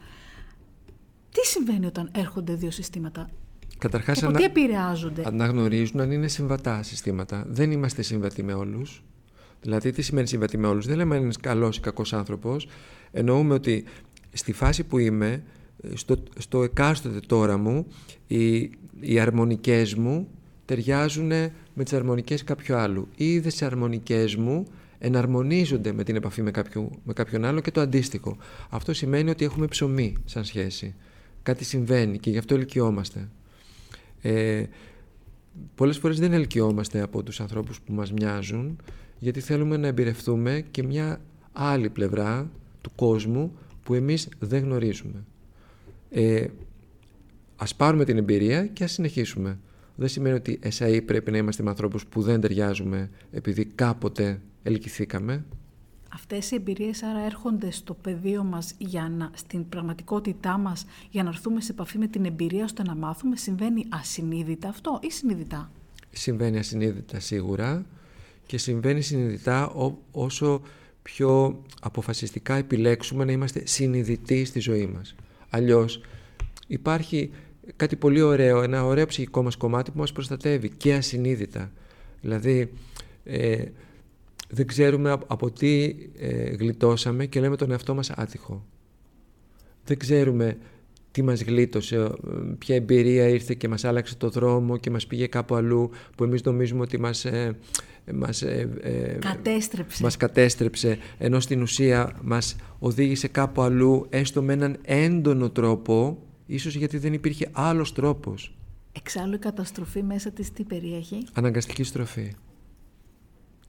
Τι συμβαίνει όταν έρχονται δύο συστήματα? Καταρχάς, από ανα... τι επηρεάζονται? Αναγνωρίζουν αν είναι συμβατά συστήματα. Δεν είμαστε συμβατοί με όλους. Δηλαδή, τι σημαίνει συμβατοί με όλους? Δεν λέμε αν είναι καλός ή κακός άνθρωπος. Εννοούμε ότι στη φάση που είμαι, στο, στο εκάστοτε τώρα μου, οι, οι αρμονικές μου ταιριάζουν με τις αρμονικές κάποιου άλλου. Οι ίδιες αρμονικές μου εναρμονίζονται με την επαφή με, κάποιο, με κάποιον άλλο και το αντίστοιχο. Αυτό σημαίνει ότι έχουμε ψωμί σαν σχέση. Κάτι συμβαίνει και γι' αυτό ελκυόμαστε. Ε, πολλές φορές δεν ελκυόμαστε από τους ανθρώπους που μας μοιάζουν, γιατί θέλουμε να εμπειρευτούμε και μια άλλη πλευρά του κόσμου που εμείς δεν γνωρίζουμε. Ε, ας πάρουμε την εμπειρία και ας συνεχίσουμε. Δεν σημαίνει ότι εσάι πρέπει να είμαστε με ανθρώπους που δεν ταιριάζουμε επειδή κάποτε ελκυθήκαμε. Αυτές οι εμπειρίες άρα έρχονται στο πεδίο μας, για να, στην πραγματικότητά μας, για να έρθουμε σε επαφή με την εμπειρία ώστε να μάθουμε. Συμβαίνει ασυνείδητα αυτό ή συνειδητά? Συμβαίνει ασυνείδητα σίγουρα και συμβαίνει συνειδητά ό, όσο πιο αποφασιστικά επιλέξουμε να είμαστε συνειδητοί στη ζωή μας. Αλλιώς υπάρχει κάτι πολύ ωραίο, ένα ωραίο ψυχικό μας κομμάτι που μας προστατεύει και ασυνείδητα. Δηλαδή ε, δεν ξέρουμε από τι ε, γλιτώσαμε και λέμε τον εαυτό μας άτυχο. Δεν ξέρουμε τι μας γλίτωσε, ποια εμπειρία ήρθε και μας άλλαξε το δρόμο και μας πήγε κάπου αλλού που εμείς νομίζουμε ότι μας, ε, μας, ε, ε, κατέστρεψε. μας κατέστρεψε, ενώ στην ουσία μας οδήγησε κάπου αλλού, έστω με έναν έντονο τρόπο, ίσως γιατί δεν υπήρχε άλλος τρόπος. Εξάλλου η καταστροφή μέσα της τι περιέχει? Αναγκαστική στροφή.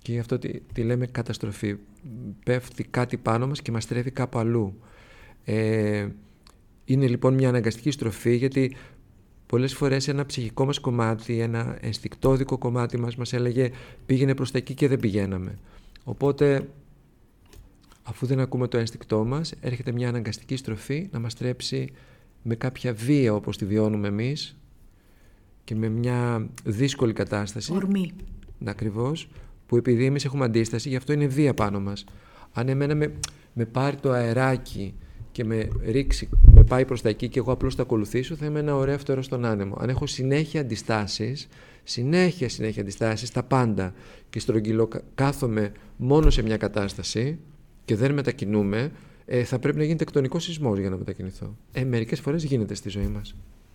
Και γι' αυτό τη, τη λέμε καταστροφή. Πέφτει κάτι πάνω μας και μας τρέφει κάπου αλλού. Ε, είναι λοιπόν μια αναγκαστική στροφή, γιατί πολλές φορές ένα ψυχικό μας κομμάτι, ένα ενστικτώδικο κομμάτι μας μας έλεγε πήγαινε προς τα εκεί και δεν πηγαίναμε. Οπότε, αφού δεν ακούμε το ένστικτό μας, έρχεται μια αναγκαστική στροφή να μας τρέψει με κάποια βία όπως τη βιώνουμε εμείς και με μια δύσκολη κατάσταση. Ορμή. Ακριβώς, που επειδή εμείς έχουμε αντίσταση, γι' αυτό είναι βία πάνω μας. Αν εμένα με, με πάρει το αεράκι και με ρίξει, με πάει προς τα εκεί και εγώ απλώς θα ακολουθήσω, θα είμαι ένα ωραίο φτερό στον άνεμο. Αν έχω συνέχεια αντιστάσεις, συνέχεια συνέχεια αντιστάσεις στα πάντα και στρογγυλό κάθομαι μόνο σε μια κατάσταση και δεν μετακινούμε, ε, θα πρέπει να γίνει τεκτονικός σεισμός για να μετακινηθώ. Ε, μερικές φορές γίνεται στη ζωή μας.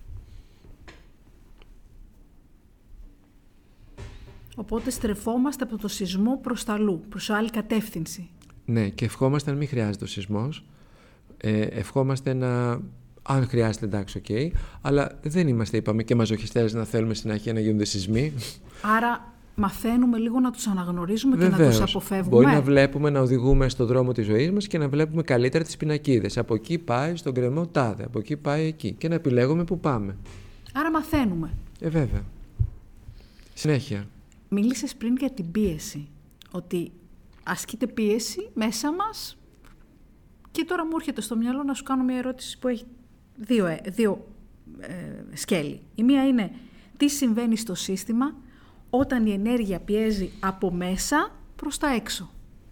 Οπότε στρεφόμαστε από το σεισμό προς τα αλλού, προς άλλη κατεύθυνση. Ναι, και ευχόμαστε να μην χρειάζεται ο σεισμός. Ε, ευχόμαστε να, αν χρειάζεται, εντάξει, οκ, okay, αλλά δεν είμαστε, είπαμε, και μαζοχιστές να θέλουμε συνέχεια να γίνονται σεισμοί. Άρα μαθαίνουμε λίγο να τους αναγνωρίζουμε. Βεβαίως, και να τους αποφεύγουμε. Μπορεί να βλέπουμε να οδηγούμε στον δρόμο της ζωής μας και να βλέπουμε καλύτερα τις πινακίδες. Από εκεί πάει στον γκρεμό τάδε, από εκεί πάει εκεί. Και να επιλέγουμε που πάμε. Άρα μαθαίνουμε. Ε, βέβαια. Συνέχεια. Μίλησες πριν για την πίεση. Ότι ασκείται πίεση μέσα μας. Και τώρα μου έρχεται στο μυαλό να σου κάνω μια ερώτηση που έχει δύο, ε, δύο ε, σκέλη. Η μία είναι τι συμβαίνει στο σύστημα όταν η ενέργεια πιέζει από μέσα προς τα έξω.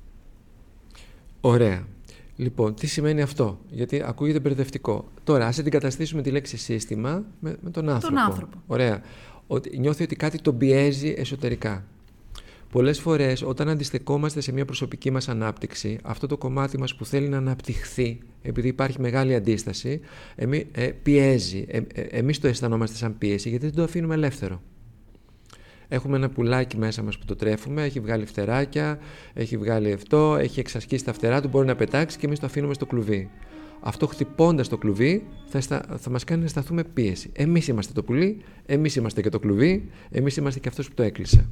Ωραία. Λοιπόν, τι σημαίνει αυτό, γιατί ακούγεται μπερδευτικό. Τώρα, ας αντικαταστήσουμε τη λέξη σύστημα με, με τον άνθρωπο. Τον άνθρωπο. Ωραία. Ότι, νιώθει ότι κάτι τον πιέζει εσωτερικά. Πολλές φορές, όταν αντιστεκόμαστε σε μια προσωπική μας ανάπτυξη, αυτό το κομμάτι μας που θέλει να αναπτυχθεί, επειδή υπάρχει μεγάλη αντίσταση, εμεί, ε, πιέζει. Ε, ε, εμείς το αισθανόμαστε σαν πίεση, γιατί δεν το αφήνουμε ελεύθερο. Έχουμε ένα πουλάκι μέσα μας που το τρέφουμε, έχει βγάλει φτεράκια, έχει βγάλει αυτό, έχει εξασκήσει τα φτερά του, μπορεί να πετάξει και εμείς το αφήνουμε στο κλουβί. Αυτό χτυπώντας το κλουβί θα, στα, θα μας κάνει να αισθανθούμε πίεση. Εμείς είμαστε το πουλί, εμείς είμαστε και το κλουβί, εμείς είμαστε και αυτός που το έκλεισε.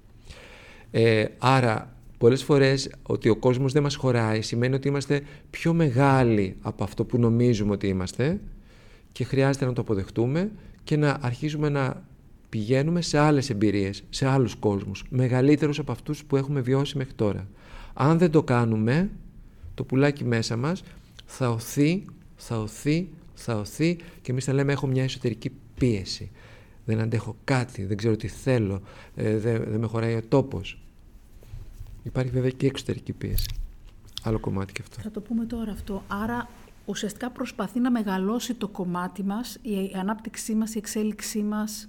Ε, άρα, πολλές φορές ότι ο κόσμος δεν μας χωράει σημαίνει ότι είμαστε πιο μεγάλοι από αυτό που νομίζουμε ότι είμαστε και χρειάζεται να το αποδεχτούμε και να αρχίζουμε να πηγαίνουμε σε άλλες εμπειρίες, σε άλλους κόσμους, μεγαλύτερους από αυτούς που έχουμε βιώσει μέχρι τώρα. Αν δεν το κάνουμε, το πουλάκι μέσα μας θα οθεί, θα οθεί, θα οθεί και εμείς θα λέμε έχω μια εσωτερική πίεση. Δεν αντέχω κάτι, δεν ξέρω τι θέλω, ε, δεν, δεν με χωράει ο τόπος. Υπάρχει βέβαια και εξωτερική πίεση. Άλλο κομμάτι και αυτό. Θα το πούμε τώρα αυτό. Άρα ουσιαστικά προσπαθεί να μεγαλώσει το κομμάτι μας, η ανάπτυξή μας, η εξέλιξή μας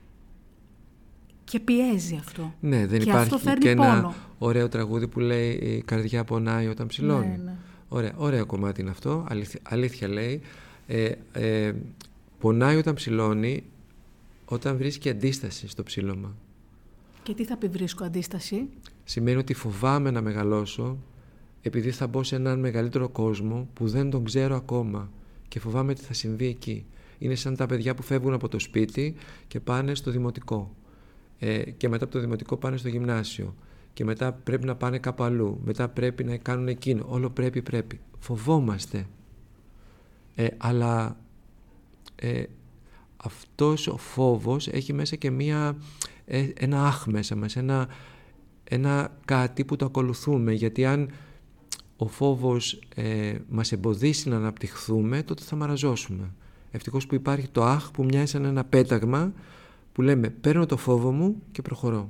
και πιέζει αυτό. Ναι, δεν και υπάρχει αυτό και πόνο. Ένα ωραίο τραγούδι που λέει η καρδιά πονάει όταν ψηλώνει. Ναι, ναι. Ωραία, ωραίο κομμάτι είναι αυτό, αλήθεια, αλήθεια λέει. Ε, ε, πονάει όταν ψηλώνει, όταν βρίσκει αντίσταση στο ψήλωμα. Και τι θα πει βρίσκω αντίσταση? Σημαίνει ότι φοβάμαι να μεγαλώσω επειδή θα μπω σε έναν μεγαλύτερο κόσμο που δεν τον ξέρω ακόμα και φοβάμαι τι θα συμβεί εκεί. Είναι σαν τα παιδιά που φεύγουν από το σπίτι και πάνε στο δημοτικό ε, και μετά από το δημοτικό πάνε στο γυμνάσιο και μετά πρέπει να πάνε κάπου αλλού, μετά πρέπει να κάνουν εκείνο, όλο πρέπει πρέπει. Φοβόμαστε. Ε, αλλά ε, αυτός ο φόβος έχει μέσα και μία, ε, ένα αχ μέσα μας, ένα, ένα κάτι που το ακολουθούμε, γιατί αν ο φόβος ε, μας εμποδίσει να αναπτυχθούμε, τότε θα μαραζώσουμε. Ευτυχώς που υπάρχει το αχ που μοιάζει σαν ένα πέταγμα που λέμε παίρνω το φόβο μου και προχωρώ.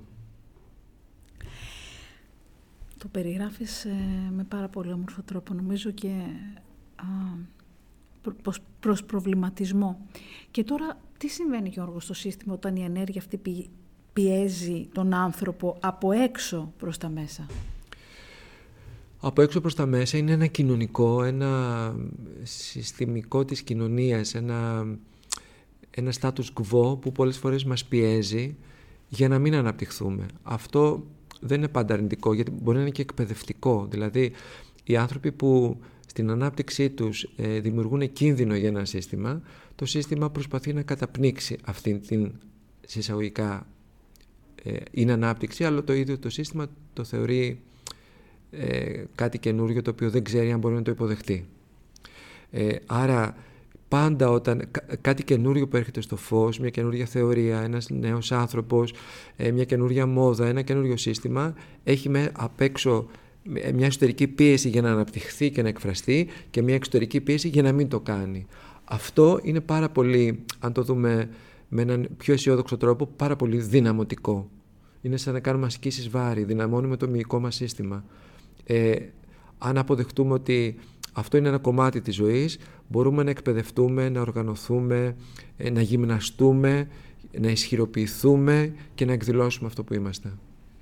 Το περιγράφεις ε, με πάρα πολύ όμορφο τρόπο, νομίζω και α, προς, προς προβληματισμό. Και τώρα τι συμβαίνει, Γιώργο, στο σύστημα όταν η ενέργεια αυτή πι, πιέζει τον άνθρωπο από έξω προς τα μέσα? Από έξω προς τα μέσα είναι ένα κοινωνικό, ένα συστημικό της κοινωνίας, ένα, ένα status quo που πολλές φορές μας πιέζει για να μην αναπτυχθούμε. Αυτό δεν είναι πάντα αρνητικό, γιατί μπορεί να είναι και εκπαιδευτικό. Δηλαδή, οι άνθρωποι που στην ανάπτυξή τους ε, δημιουργούν κίνδυνο για ένα σύστημα, το σύστημα προσπαθεί να καταπνίξει αυτήν την συσσαγωγικά ε, είναι ανάπτυξη, αλλά το ίδιο το σύστημα το θεωρεί ε, κάτι καινούριο το οποίο δεν ξέρει αν μπορεί να το υποδεχτεί. Ε, άρα πάντα όταν κά, κάτι καινούριο που έρχεται στο φως, μια καινούρια θεωρία, ένας νέος άνθρωπος, ε, μια καινούρια μόδα, ένα καινούριο σύστημα, έχει με, απ' έξω μια εσωτερική πίεση για να αναπτυχθεί και να εκφραστεί και μια εξωτερική πίεση για να μην το κάνει. Αυτό είναι πάρα πολύ, αν το δούμε με έναν πιο αισιόδοξο τρόπο, πάρα πολύ δυναμωτικό. Είναι σαν να κάνουμε ασκήσεις βάρη, δυναμώνουμε το μυϊκό μας σύστημα. Ε, αν αποδεχτούμε ότι αυτό είναι ένα κομμάτι της ζωής, μπορούμε να εκπαιδευτούμε, να οργανωθούμε, να γυμναστούμε, να ισχυροποιηθούμε και να εκδηλώσουμε αυτό που είμαστε.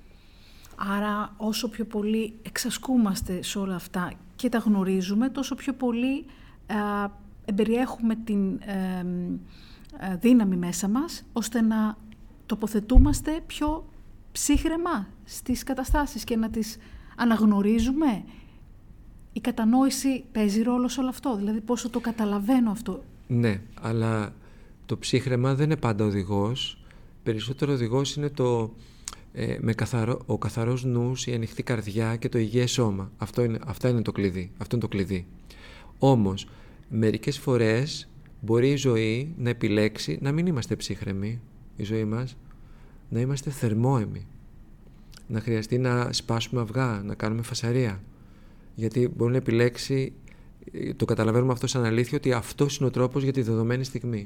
Άρα όσο πιο πολύ εξασκούμαστε σε όλα αυτά και τα γνωρίζουμε, τόσο πιο πολύ ε, εμπεριέχουμε την ε, ε, δύναμη μέσα μας, ώστε να τοποθετούμαστε πιο ψύχραιμα στις καταστάσεις και να τις αναγνωρίζουμε. Η κατανόηση παίζει ρόλο σε όλο αυτό, δηλαδή πόσο το καταλαβαίνω αυτό. Ναι, αλλά το ψύχραιμα δεν είναι πάντα οδηγός. Περισσότερο οδηγός είναι το, ε, με καθαρό, ο καθαρός νους, η ανοιχτή καρδιά και το υγιές σώμα. Αυτό είναι, αυτά είναι το κλειδί. Αυτό είναι το κλειδί. Όμως, μερικές φορές μπορεί η ζωή να επιλέξει να μην είμαστε ψύχρεμοι, η ζωή μας, να είμαστε θερμόαιμοι. Να χρειαστεί να σπάσουμε αυγά, να κάνουμε φασαρία. Γιατί μπορεί να επιλέξει, το καταλαβαίνουμε αυτό σαν αλήθεια, ότι αυτός είναι ο τρόπος για τη δεδομένη στιγμή.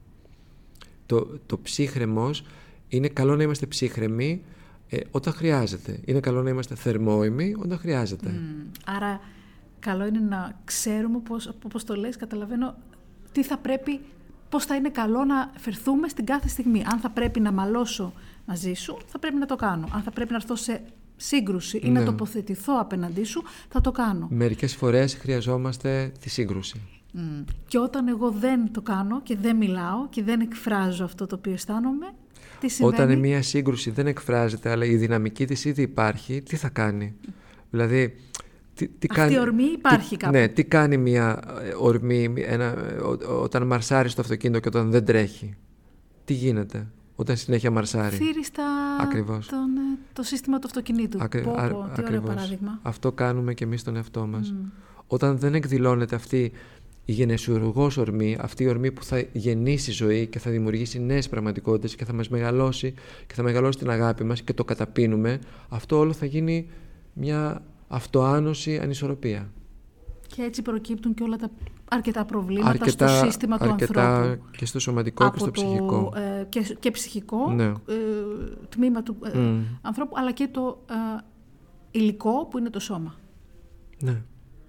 Το, το ψύχρεμος, είναι καλό να είμαστε ψύχρεμοι ε, όταν χρειάζεται. Είναι καλό να είμαστε θερμόαιμοι όταν χρειάζεται. Mm, άρα καλό είναι να ξέρουμε, πώς, όπως το λες, καταλαβαίνω, τι θα πρέπει, πώς θα είναι καλό να φερθούμε στην κάθε στιγμή. Αν θα πρέπει να μαλώσω μαζί σου, θα πρέπει να το κάνω. Αν θα πρέπει να έρθω σε σύγκρουση ή ναι. να τοποθετηθώ απέναντί σου, θα το κάνω. Μερικές φορές χρειαζόμαστε τη σύγκρουση. Mm. Και όταν εγώ δεν το κάνω και δεν μιλάω και δεν εκφράζω αυτό το οποίο αισθάνομαι, τι συμβαίνει? Όταν μια σύγκρουση δεν εκφράζεται, αλλά η δυναμική της ήδη υπάρχει, τι θα κάνει? Mm. Δηλαδή, τι, τι αυτή κάνει, η ορμή υπάρχει τι, κάπου. Ναι, τι κάνει μια ορμή ένα, ό, όταν μαρσάρει στο αυτοκίνητο και όταν δεν τρέχει? Τι γίνεται όταν συνέχεια μαρσάρει? Θύριστα τον, το σύστημα του αυτοκινήτου. Ακρι... Πω, πω, Α, τι ωραίο παράδειγμα. Αυτό κάνουμε και εμείς στον εαυτό μας. Mm. Όταν δεν εκδηλώνεται αυτή η γενεσιουργός ορμή, αυτή η ορμή που θα γεννήσει ζωή και θα δημιουργήσει νέες πραγματικότητες και θα μας μεγαλώσει και θα μεγαλώσει την αγάπη μας και το καταπίνουμε, αυτό όλο θα γίνει μια αυτοάνωση ανισορροπία. Και έτσι προκύπτουν και όλα τα αρκετά προβλήματα αρκετά, στο σύστημα του αρκετά ανθρώπου. Και στο σωματικό από και στο το, ψυχικό. Ε, και, και ψυχικό ναι. ε, τμήμα του ε, mm. ανθρώπου, αλλά και το ε, υλικό που είναι το σώμα. Ναι.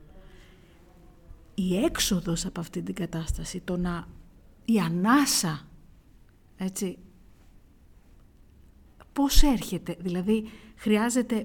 Η έξοδος από αυτή την κατάσταση, το να, η ανάσα, έτσι, πώς έρχεται, δηλαδή χρειάζεται...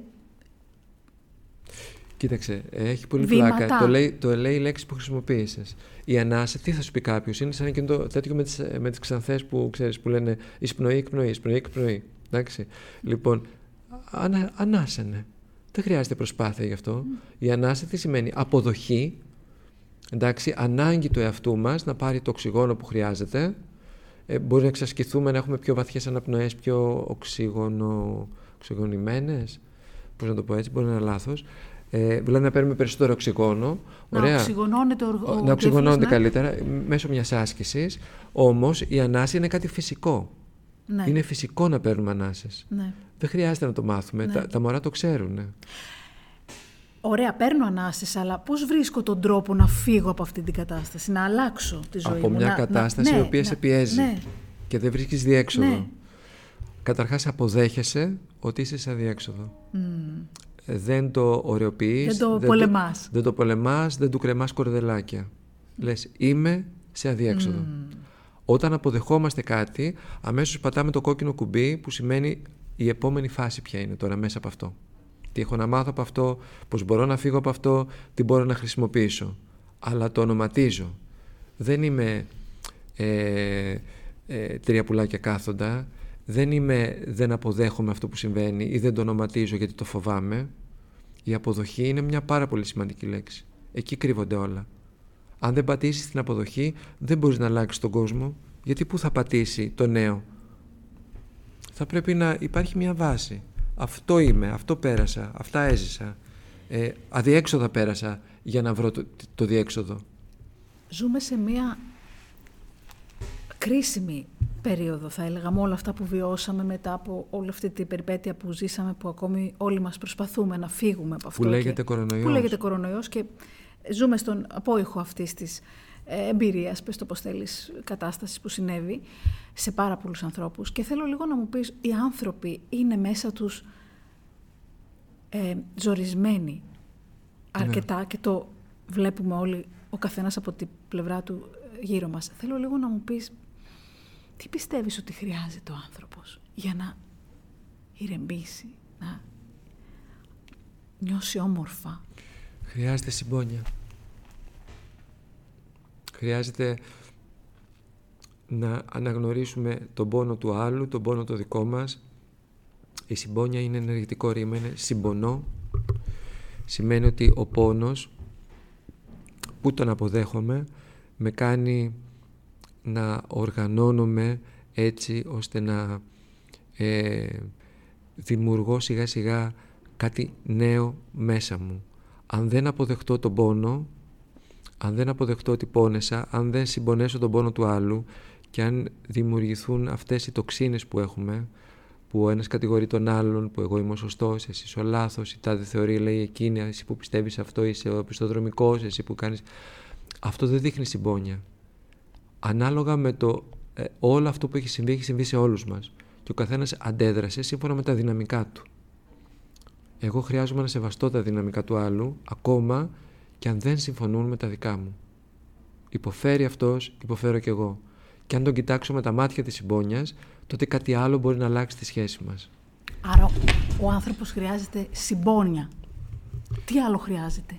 Κοίταξε, έχει πολύ βήματα. πλάκα. Το λέει, το λέει η λέξη που χρησιμοποίησες. Η ανάσα, τι θα σου πει κάποιος? Είναι σαν εκείνο το τέτοιο με τις, με τις ξανθές που ξέρεις, που λένε εισπνοή, εκπνοή, εισπνοή, εκπνοή. Εντάξει. Λοιπόν, ανα, ανάσανε. Δεν χρειάζεται προσπάθεια γι' αυτό. Mm. Η ανάσα τι σημαίνει? Αποδοχή. Εντάξει, ανάγκη του εαυτού μας να πάρει το οξυγόνο που χρειάζεται. Ε, μπορεί να εξασκηθούμε, να έχουμε πιο βαθιές αναπνοές, πιο οξυγονο, οξυγονημένες. Πώς να το πω έτσι, μπορεί να είναι λάθος. Ε, δηλαδή να παίρνουμε περισσότερο οξυγόνο. Να ωραία, οξυγονώνεται ο, ο να οξυγονώνεται ναι. καλύτερα μέσω μιας άσκησης. Όμως η ανάση είναι κάτι φυσικό. Ναι. Είναι φυσικό να παίρνουμε ανάσες. Ναι. Δεν χρειάζεται να το μάθουμε. Ναι. Τα, τα μωρά το ξέρουν. Ωραία, παίρνω ανάσες, αλλά πώς βρίσκω τον τρόπο να φύγω από αυτή την κατάσταση, να αλλάξω τη ζωή από μου? μια να, κατάσταση να, η οποία ναι, σε πιέζει ναι. και δεν βρίσκεις διέξοδο. Ναι. Καταρχάς αποδέχεσαι ότι είσαι σε αδιέξοδο. Mm. Δεν το ωρεοποιείς, δεν το δεν πολεμάς. Το, δεν το πολεμάς, δεν του κρεμάς κορδελάκια. Mm. Λες, είμαι σε αδιέξοδο. Mm. Όταν αποδεχόμαστε κάτι, αμέσως πατάμε το κόκκινο κουμπί που σημαίνει η επόμενη φάση ποια είναι τώρα μέσα από αυτό. Τι έχω να μάθω από αυτό, πώς μπορώ να φύγω από αυτό, τι μπορώ να χρησιμοποιήσω. Αλλά το ονοματίζω. Δεν είμαι ε, ε, τρία πουλάκια κάθοντα, δεν είμαι δεν αποδέχομαι αυτό που συμβαίνει ή δεν το ονοματίζω γιατί το φοβάμαι. Η αποδοχή είναι μια πάρα πολύ σημαντική λέξη. Εκεί κρύβονται όλα. Αν δεν πατήσεις την αποδοχή, δεν μπορείς να αλλάξεις τον κόσμο, γιατί πού θα πατήσει το νέο? Θα πρέπει να υπάρχει μια βάση. Αυτό είμαι, αυτό πέρασα, αυτά έζησα. Ε, αδιέξοδα πέρασα για να βρω το, το διέξοδο. Ζούμε σε μια κρίσιμη περίοδο, θα έλεγα, με όλα αυτά που βιώσαμε μετά από όλη αυτή την περιπέτεια που ζήσαμε, που ακόμη όλοι μας προσπαθούμε να φύγουμε από αυτό. Που λέγεται και, κορονοϊός. Που λέγεται κορονοϊός και ζούμε στον απόϊχο αυτής της ε, εμπειρίας, πες το πώς θέλεις, κατάστασης που συνέβη σε πάρα πολλούς ανθρώπους. Και θέλω λίγο να μου πεις, οι άνθρωποι είναι μέσα τους ε, ζορισμένοι αρκετά, ναι, και το βλέπουμε όλοι, ο καθένας από την πλευρά του γύρω μας. Θέλω λίγο να μου πεις, τι πιστεύεις ότι χρειάζεται ο άνθρωπος για να ηρεμήσει, να νιώσει όμορφα? Χρειάζεται συμπόνια. Χρειάζεται να αναγνωρίσουμε τον πόνο του άλλου, τον πόνο το δικό μας. Η συμπόνια είναι ενεργητικό ρήμα, είναι συμπονώ. Σημαίνει ότι ο πόνος που τον αποδέχομαι με κάνει να οργανώνομαι έτσι ώστε να ε, δημιουργώ σιγά σιγά κάτι νέο μέσα μου. Αν δεν αποδεχτώ τον πόνο, αν δεν αποδεχτώ ότι πόνεσα, αν δεν συμπονέσω τον πόνο του άλλου και αν δημιουργηθούν αυτές οι τοξίνες που έχουμε, που ο ένας κατηγορεί τον άλλον, που εγώ είμαι ο σωστός, εσύ είσαι ο λάθος, η τάδε θεωρία λέει εκείνη, εσύ που πιστεύεις αυτό είσαι ο πιστοδρομικός, εσύ που κάνεις... Αυτό δεν δείχνει συμπόνια. Ανάλογα με το ε, όλο αυτό που έχει συμβεί, έχει συμβεί σε όλους μας. Και ο καθένας αντέδρασε σύμφωνα με τα δυναμικά του. Εγώ χρειάζομαι να σεβαστώ τα δυναμικά του άλλου, ακόμα και αν δεν συμφωνούν με τα δικά μου. Υποφέρει αυτός, υποφέρω κι εγώ. Και αν τον κοιτάξω με τα μάτια της συμπόνιας, τότε κάτι άλλο μπορεί να αλλάξει τη σχέση μας. Άρα ο άνθρωπος χρειάζεται συμπόνια. Τι άλλο χρειάζεται?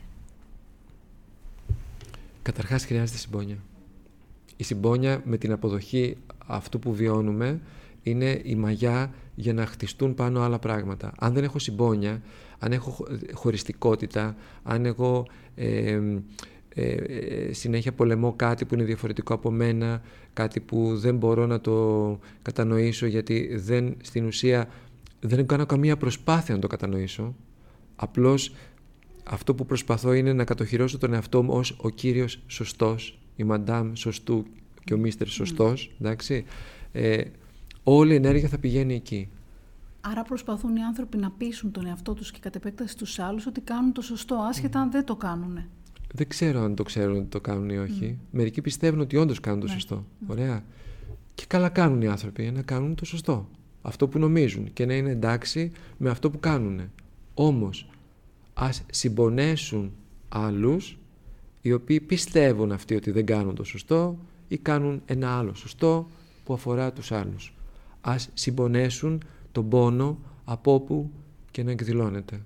Καταρχάς χρειάζεται συμπόνια. Η συμπόνια με την αποδοχή αυτού που βιώνουμε είναι η μαγιά για να χτιστούν πάνω άλλα πράγματα. Αν δεν έχω συμπόνια, αν έχω χωριστικότητα, αν εγώ ε, ε, ε, συνέχεια πολεμώ κάτι που είναι διαφορετικό από μένα, κάτι που δεν μπορώ να το κατανοήσω γιατί δεν, στην ουσία δεν κάνω καμία προσπάθεια να το κατανοήσω, απλώς αυτό που προσπαθώ είναι να κατοχυρώσω τον εαυτό μου ως ο κύριος σωστός, η μαντάμ σωστού και ο μίστερ σωστός, mm. εντάξει, ε, όλη η ενέργεια θα πηγαίνει εκεί. Άρα προσπαθούν οι άνθρωποι να πείσουν τον εαυτό τους και κατ' επέκταση τους άλλους ότι κάνουν το σωστό, άσχετα mm. αν δεν το κάνουν. Δεν ξέρω αν το ξέρουν ότι το κάνουν ή όχι. Mm. Μερικοί πιστεύουν ότι όντως κάνουν το ναι. σωστό. Mm. Ωραία. Και καλά κάνουν οι άνθρωποι να κάνουν το σωστό. Αυτό που νομίζουν και να είναι εντάξει με αυτό που κάνουν. Όμως, ας συμπονέσουν άλλους οι οποίοι πιστεύουν αυτοί ότι δεν κάνουν το σωστό ή κάνουν ένα άλλο σωστό που αφορά τους άλλους. Ας συμπονέσουν τον πόνο από όπου και να εκδηλώνεται.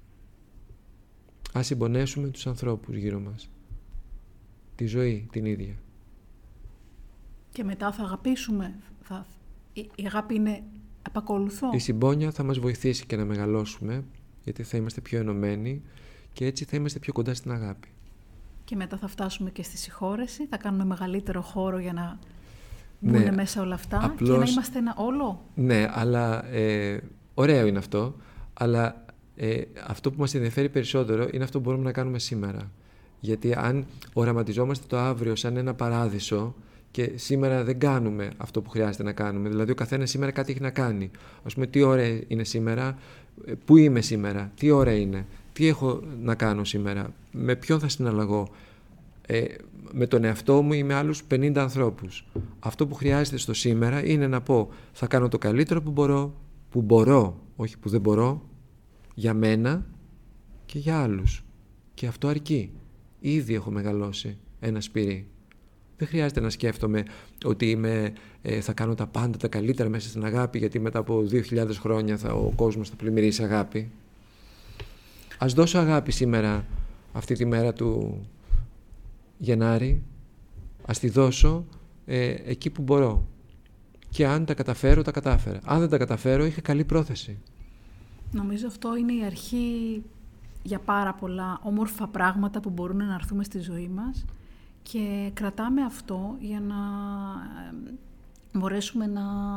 Ας συμπονέσουμε τους ανθρώπους γύρω μας. Τη ζωή την ίδια. Και μετά θα αγαπήσουμε. Θα... Η αγάπη είναι επακολουθώ. Η συμπόνια θα μας βοηθήσει και να μεγαλώσουμε, γιατί θα είμαστε πιο ενωμένοι και έτσι θα είμαστε πιο κοντά στην αγάπη. Και μετά θα φτάσουμε και στη συγχώρεση, θα κάνουμε μεγαλύτερο χώρο για να μπουν ναι, μέσα όλα αυτά απλώς, και να είμαστε ένα όλο. Ναι, αλλά ε, ωραίο είναι αυτό, αλλά ε, αυτό που μας ενδιαφέρει περισσότερο είναι αυτό που μπορούμε να κάνουμε σήμερα. Γιατί αν οραματιζόμαστε το αύριο σαν ένα παράδεισο και σήμερα δεν κάνουμε αυτό που χρειάζεται να κάνουμε, δηλαδή ο καθένας σήμερα κάτι έχει να κάνει. Ας πούμε, τι ώρα είναι σήμερα, πού είμαι σήμερα, τι ώρα είναι, τι έχω να κάνω σήμερα, με ποιον θα συναλλαγώ, ε, με τον εαυτό μου ή με άλλους πενήντα ανθρώπους. Αυτό που χρειάζεται στο σήμερα είναι να πω θα κάνω το καλύτερο που μπορώ, που μπορώ, όχι που δεν μπορώ, για μένα και για άλλους. Και αυτό αρκεί. Ήδη έχω μεγαλώσει ένα σπυρί. Δεν χρειάζεται να σκέφτομαι ότι είμαι, ε, θα κάνω τα πάντα τα καλύτερα μέσα στην αγάπη, γιατί μετά από δύο χιλιάδες χρόνια θα, ο κόσμος θα πλημμυρίσει αγάπη. Ας δώσω αγάπη σήμερα, αυτή τη μέρα του Γενάρη, ας τη δώσω ε, εκεί που μπορώ. Και αν τα καταφέρω, τα κατάφερα. Αν δεν τα καταφέρω, είχα καλή πρόθεση. Νομίζω αυτό είναι η αρχή για πάρα πολλά όμορφα πράγματα που μπορούν να έρθουμε στη ζωή μας και κρατάμε αυτό για να μπορέσουμε να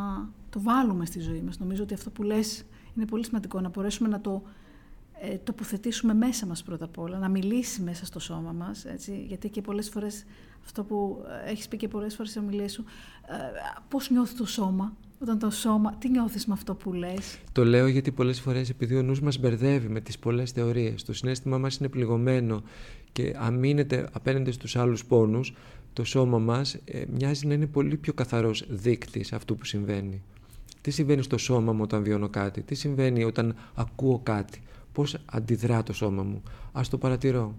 το βάλουμε στη ζωή μας. Νομίζω ότι αυτό που λες είναι πολύ σημαντικό, να μπορέσουμε να το ε, τοποθετήσουμε μέσα μας πρώτα απ' όλα, να μιλήσει μέσα στο σώμα μας, έτσι, γιατί και πολλές φορές, αυτό που έχεις πει και πολλές φορές σε ομιλίες σου, ε, πώς νιώθει το σώμα, όταν το σώμα, τι νιώθεις με αυτό που λες? Το λέω γιατί πολλές φορές, επειδή ο νους μας μπερδεύει με τις πολλές θεωρίες, το συναίσθημά μας είναι πληγωμένο και αμήνεται απέναντι στους άλλους πόνους, το σώμα μας ε, μοιάζει να είναι πολύ πιο καθαρός δείκτης αυτού που συμβαίνει. Τι συμβαίνει στο σώμα μου όταν βιώνω κάτι, τι συμβαίνει όταν ακούω κάτι, πώς αντιδρά το σώμα μου. Ας το παρατηρώ.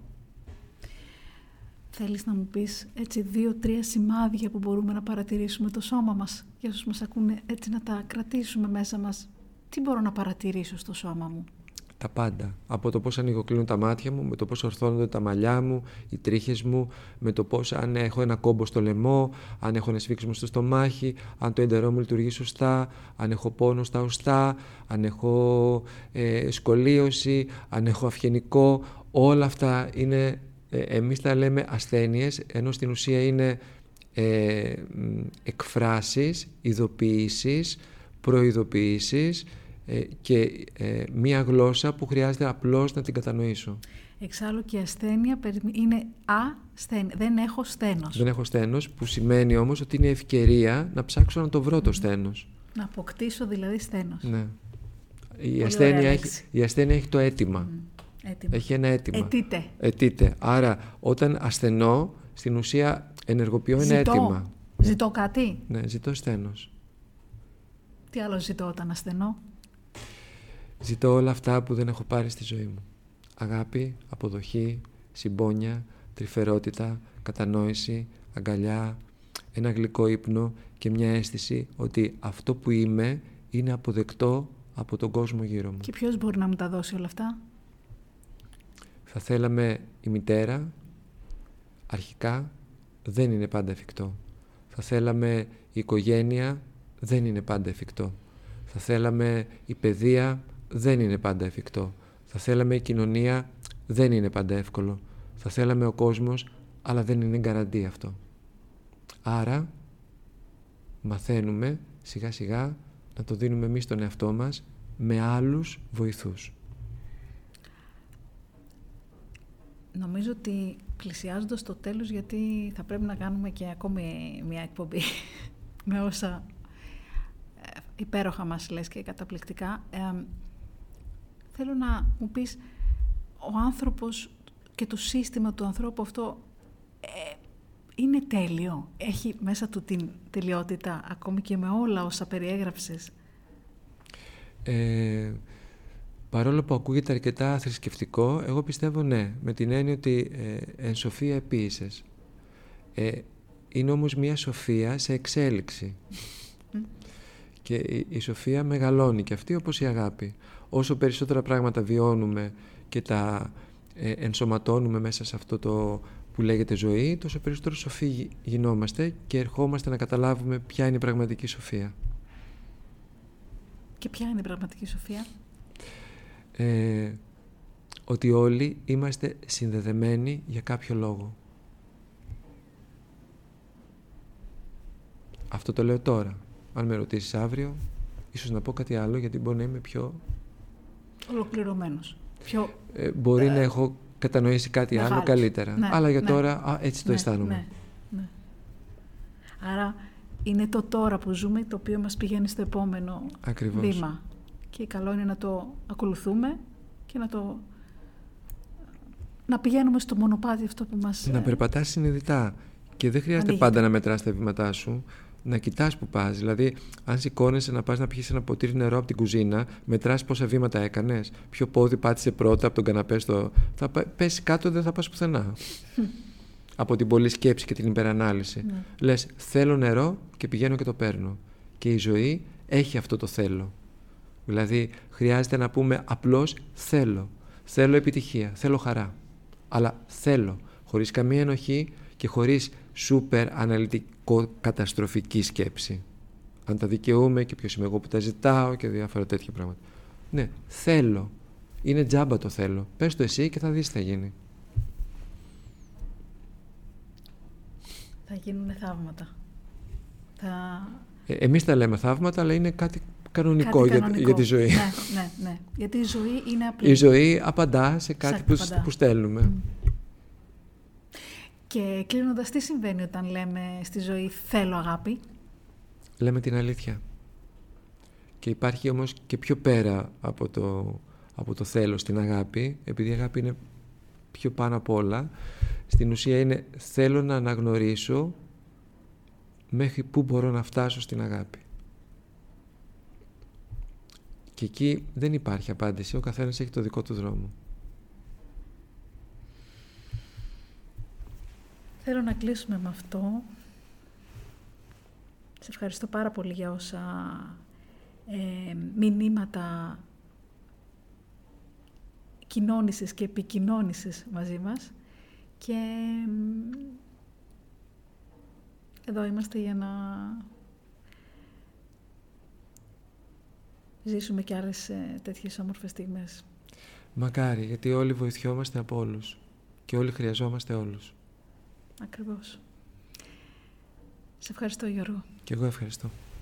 Θέλεις να μου πεις έτσι δύο-τρία σημάδια που μπορούμε να παρατηρήσουμε το σώμα μας, για όσους μας ακούνε, έτσι να τα κρατήσουμε μέσα μας? Τι μπορώ να παρατηρήσω στο σώμα μου? Τα πάντα. Από το πώς ανοιγοκλίνουν τα μάτια μου, με το πώς ορθώνονται τα μαλλιά μου, οι τρίχες μου, με το πώς αν έχω ένα κόμπο στο λαιμό, αν έχω ένα σφίξιμο στο στομάχι, αν το έντερό μου λειτουργεί σωστά, αν έχω πόνο στα οστά, αν έχω ε, σκολίωση, αν έχω αυγενικό. Όλα αυτά είναι, ε, εμείς τα λέμε ασθένειες, ενώ στην ουσία είναι ε, εκφράσεις, ειδοποιήσεις, προειδοποιήσεις, και ε, μία γλώσσα που χρειάζεται απλώς να την κατανοήσω. Εξάλλου και η ασθένεια είναι ασθένεια. Δεν έχω στένος. Δεν έχω στένος, που σημαίνει όμως ότι είναι ευκαιρία να ψάξω να το βρω το στένος. Να αποκτήσω δηλαδή στένος. Ναι. Η ασθένεια, έχει, η ασθένεια έχει το αίτημα. Mm. Έτοιμα. Έχει ένα αίτημα. Αιτείται. Αιτείται. Άρα όταν ασθενώ, στην ουσία ενεργοποιώ ένα ζητώ. αίτημα. Ζητώ κάτι. Ναι, ζητώ στένος. Τι άλλο ζητώ όταν ασθενώ? Ζητώ όλα αυτά που δεν έχω πάρει στη ζωή μου. Αγάπη, αποδοχή, συμπόνια, τρυφερότητα, κατανόηση, αγκαλιά, ένα γλυκό ύπνο και μια αίσθηση ότι αυτό που είμαι είναι αποδεκτό από τον κόσμο γύρω μου. Και ποιος μπορεί να μου τα δώσει όλα αυτά? Θα θέλαμε η μητέρα, αρχικά δεν είναι πάντα εφικτό. Θα θέλαμε η οικογένεια, δεν είναι πάντα εφικτό. Θα θέλαμε η παιδεία, δεν είναι πάντα εφικτό. Θα θέλαμε η κοινωνία, δεν είναι πάντα εύκολο. Θα θέλαμε ο κόσμος, αλλά δεν είναι γκαραντί αυτό. Άρα, μαθαίνουμε σιγά σιγά να το δίνουμε εμείς τον εαυτό μας με άλλους βοηθούς. Νομίζω ότι πλησιάζοντας το τέλος, γιατί θα πρέπει να κάνουμε και ακόμη μια εκπομπή με όσα υπέροχα μας λες και καταπληκτικά, ε, θέλω να μου πεις, ο άνθρωπος και το σύστημα του ανθρώπου αυτό ε, είναι τέλειο? Έχει μέσα του την τελειότητα, ακόμη και με όλα όσα περιέγραψες? Ε, παρόλο που ακούγεται αρκετά θρησκευτικό, εγώ πιστεύω ναι, με την έννοια ότι ε, εν σοφία επίησες. Ε, είναι όμως μια σοφία σε εξέλιξη. Mm. Και η, η σοφία μεγαλώνει και αυτή, όπως η αγάπη. Όσο περισσότερα πράγματα βιώνουμε και τα ε, ενσωματώνουμε μέσα σε αυτό το που λέγεται ζωή, τόσο περισσότερο σοφοί γινόμαστε και ερχόμαστε να καταλάβουμε ποια είναι η πραγματική σοφία. Και ποια είναι η πραγματική σοφία? Ε, ότι όλοι είμαστε συνδεδεμένοι για κάποιο λόγο. Αυτό το λέω τώρα. Αν με ρωτήσεις αύριο, ίσως να πω κάτι άλλο, γιατί μπορεί να είμαι πιο... ολοκληρωμένος. Πιο... Ε, μπορεί ε... να έχω κατανοήσει κάτι μεγάλος. άλλο καλύτερα. Ναι, αλλά για ναι. τώρα α, έτσι το ναι, αισθάνομαι. Ναι, ναι. Άρα είναι το τώρα που ζούμε το οποίο μας πηγαίνει στο επόμενο Ακριβώς. βήμα. Και καλό είναι να το ακολουθούμε και να το... να πηγαίνουμε στο μονοπάτι αυτό που μας... Να περπατάς συνειδητά. Και δεν χρειάζεται ανοίγεται. πάντα να μετράς τα βήματά σου. Να κοιτάς που πας. Δηλαδή, αν σηκώνεσαι να πας να πιεις ένα ποτήρι νερό από την κουζίνα, μετράς πόσα βήματα έκανες. Ποιο πόδι πάτησε πρώτα από τον καναπέ στο. Θα πέσει κάτω, δεν θα πας πουθενά. Από την πολλή σκέψη και την υπερανάλυση. Ναι. Λες, θέλω νερό και πηγαίνω και το παίρνω. Και η ζωή έχει αυτό το θέλω. Δηλαδή, χρειάζεται να πούμε απλώς θέλω. Θέλω επιτυχία, θέλω χαρά. Αλλά θέλω, χωρίς καμία ενοχή και χωρίς σούπερ αναλυτικό καταστροφική σκέψη. Αν τα δικαιούμαι και ποιος είμαι εγώ που τα ζητάω και διάφορα τέτοια πράγματα. Ναι, θέλω. Είναι τζάμπα το θέλω. Πες το εσύ και θα δεις τι θα γίνει. Θα γίνουν θαύματα. Θα, Ε, εμείς τα λέμε θαύματα, αλλά είναι κάτι κανονικό, κάτι για, κανονικό. για τη ζωή. Ναι, ναι, ναι. Γιατί η ζωή είναι απλή. Η ζωή απαντά σε κάτι που, απαντά. που στέλνουμε. Mm. Και κλείνοντας, τι συμβαίνει όταν λέμε στη ζωή θέλω αγάπη? Λέμε την αλήθεια. Και υπάρχει όμως και πιο πέρα από το, από το θέλω στην αγάπη, επειδή η αγάπη είναι πιο πάνω απ' όλα. Στην ουσία είναι θέλω να αναγνωρίσω μέχρι πού μπορώ να φτάσω στην αγάπη. Και εκεί δεν υπάρχει απάντηση, ο καθένας έχει το δικό του δρόμο. Θέλω να κλείσουμε με αυτό. Σε ευχαριστώ πάρα πολύ για όσα ε, μηνύματα κοινώνησες και επικοινώνησες μαζί μας. Και εδώ είμαστε για να ζήσουμε κι άλλες ε, τέτοιες όμορφες στιγμές. Μακάρι, γιατί όλοι βοηθιόμαστε από όλους και όλοι χρειαζόμαστε όλους. Ακριβώς. Σε ευχαριστώ, Γιώργο. Και εγώ ευχαριστώ.